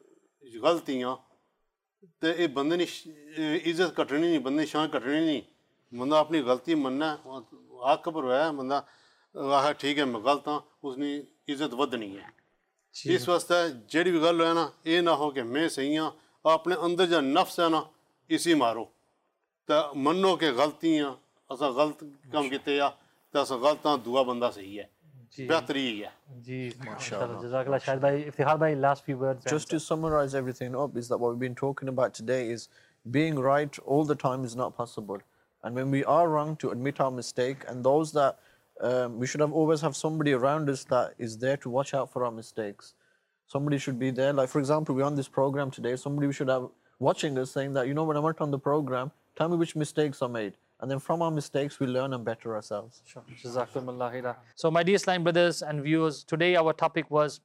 गलत ही हाँ तो ये बंदे ने इज्जत कटनी नहीं बंदे शान कटनी नहीं बंदा अपनी गलती मनना आग पर है बंदा आह ठीक है मैं गलत हाँ उसकी इज्जत वधनी है इस वास्ते जेड़ी भी गल है ना ये ना हो कि मैं सही हाँ अपने अंदर जो नफ्स है ना इसी मारो तो मनो के गलतियाँ असा गलत काम किते या तो असा गलत हाँ दुआ बंदा सही है बेहतरी है जी माशाल्लाह जज़ाकल्लाह शाहिद भाई इफ्तिखार भाई last few words just to summarize everything up is that what we've been talking about today is being right all the time is not possible and when we are wrong to admit our mistake and those that we should always have somebody around us that is there to watch out for our mistakes. Somebody should be there. Like for example, we're on this program today. Somebody we should have watching us saying that, you know, when I went on the program, tell me which mistakes I made. And then from our mistakes, we learn and better ourselves. Sure. Jazakumullah khairan. So my dear Islam brothers and viewers, today our topic was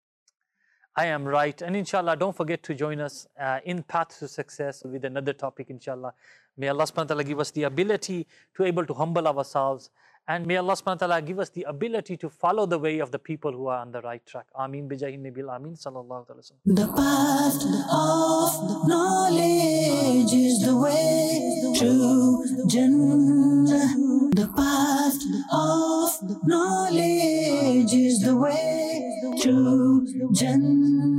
I am right. And inshallah, don't forget to join us in Path to Success with another topic, inshallah. May Allah subhanahu wa ta'ala give us the ability to able to humble ourselves. And may Allah subhanahu wa ta'ala give us the ability to follow the way of the people who are on the right track. Ameen bijahi nabil ameen sallallahu alaihi wasallam. The path of knowledge is the way to Jannah. The path of knowledge is the way to Jannah.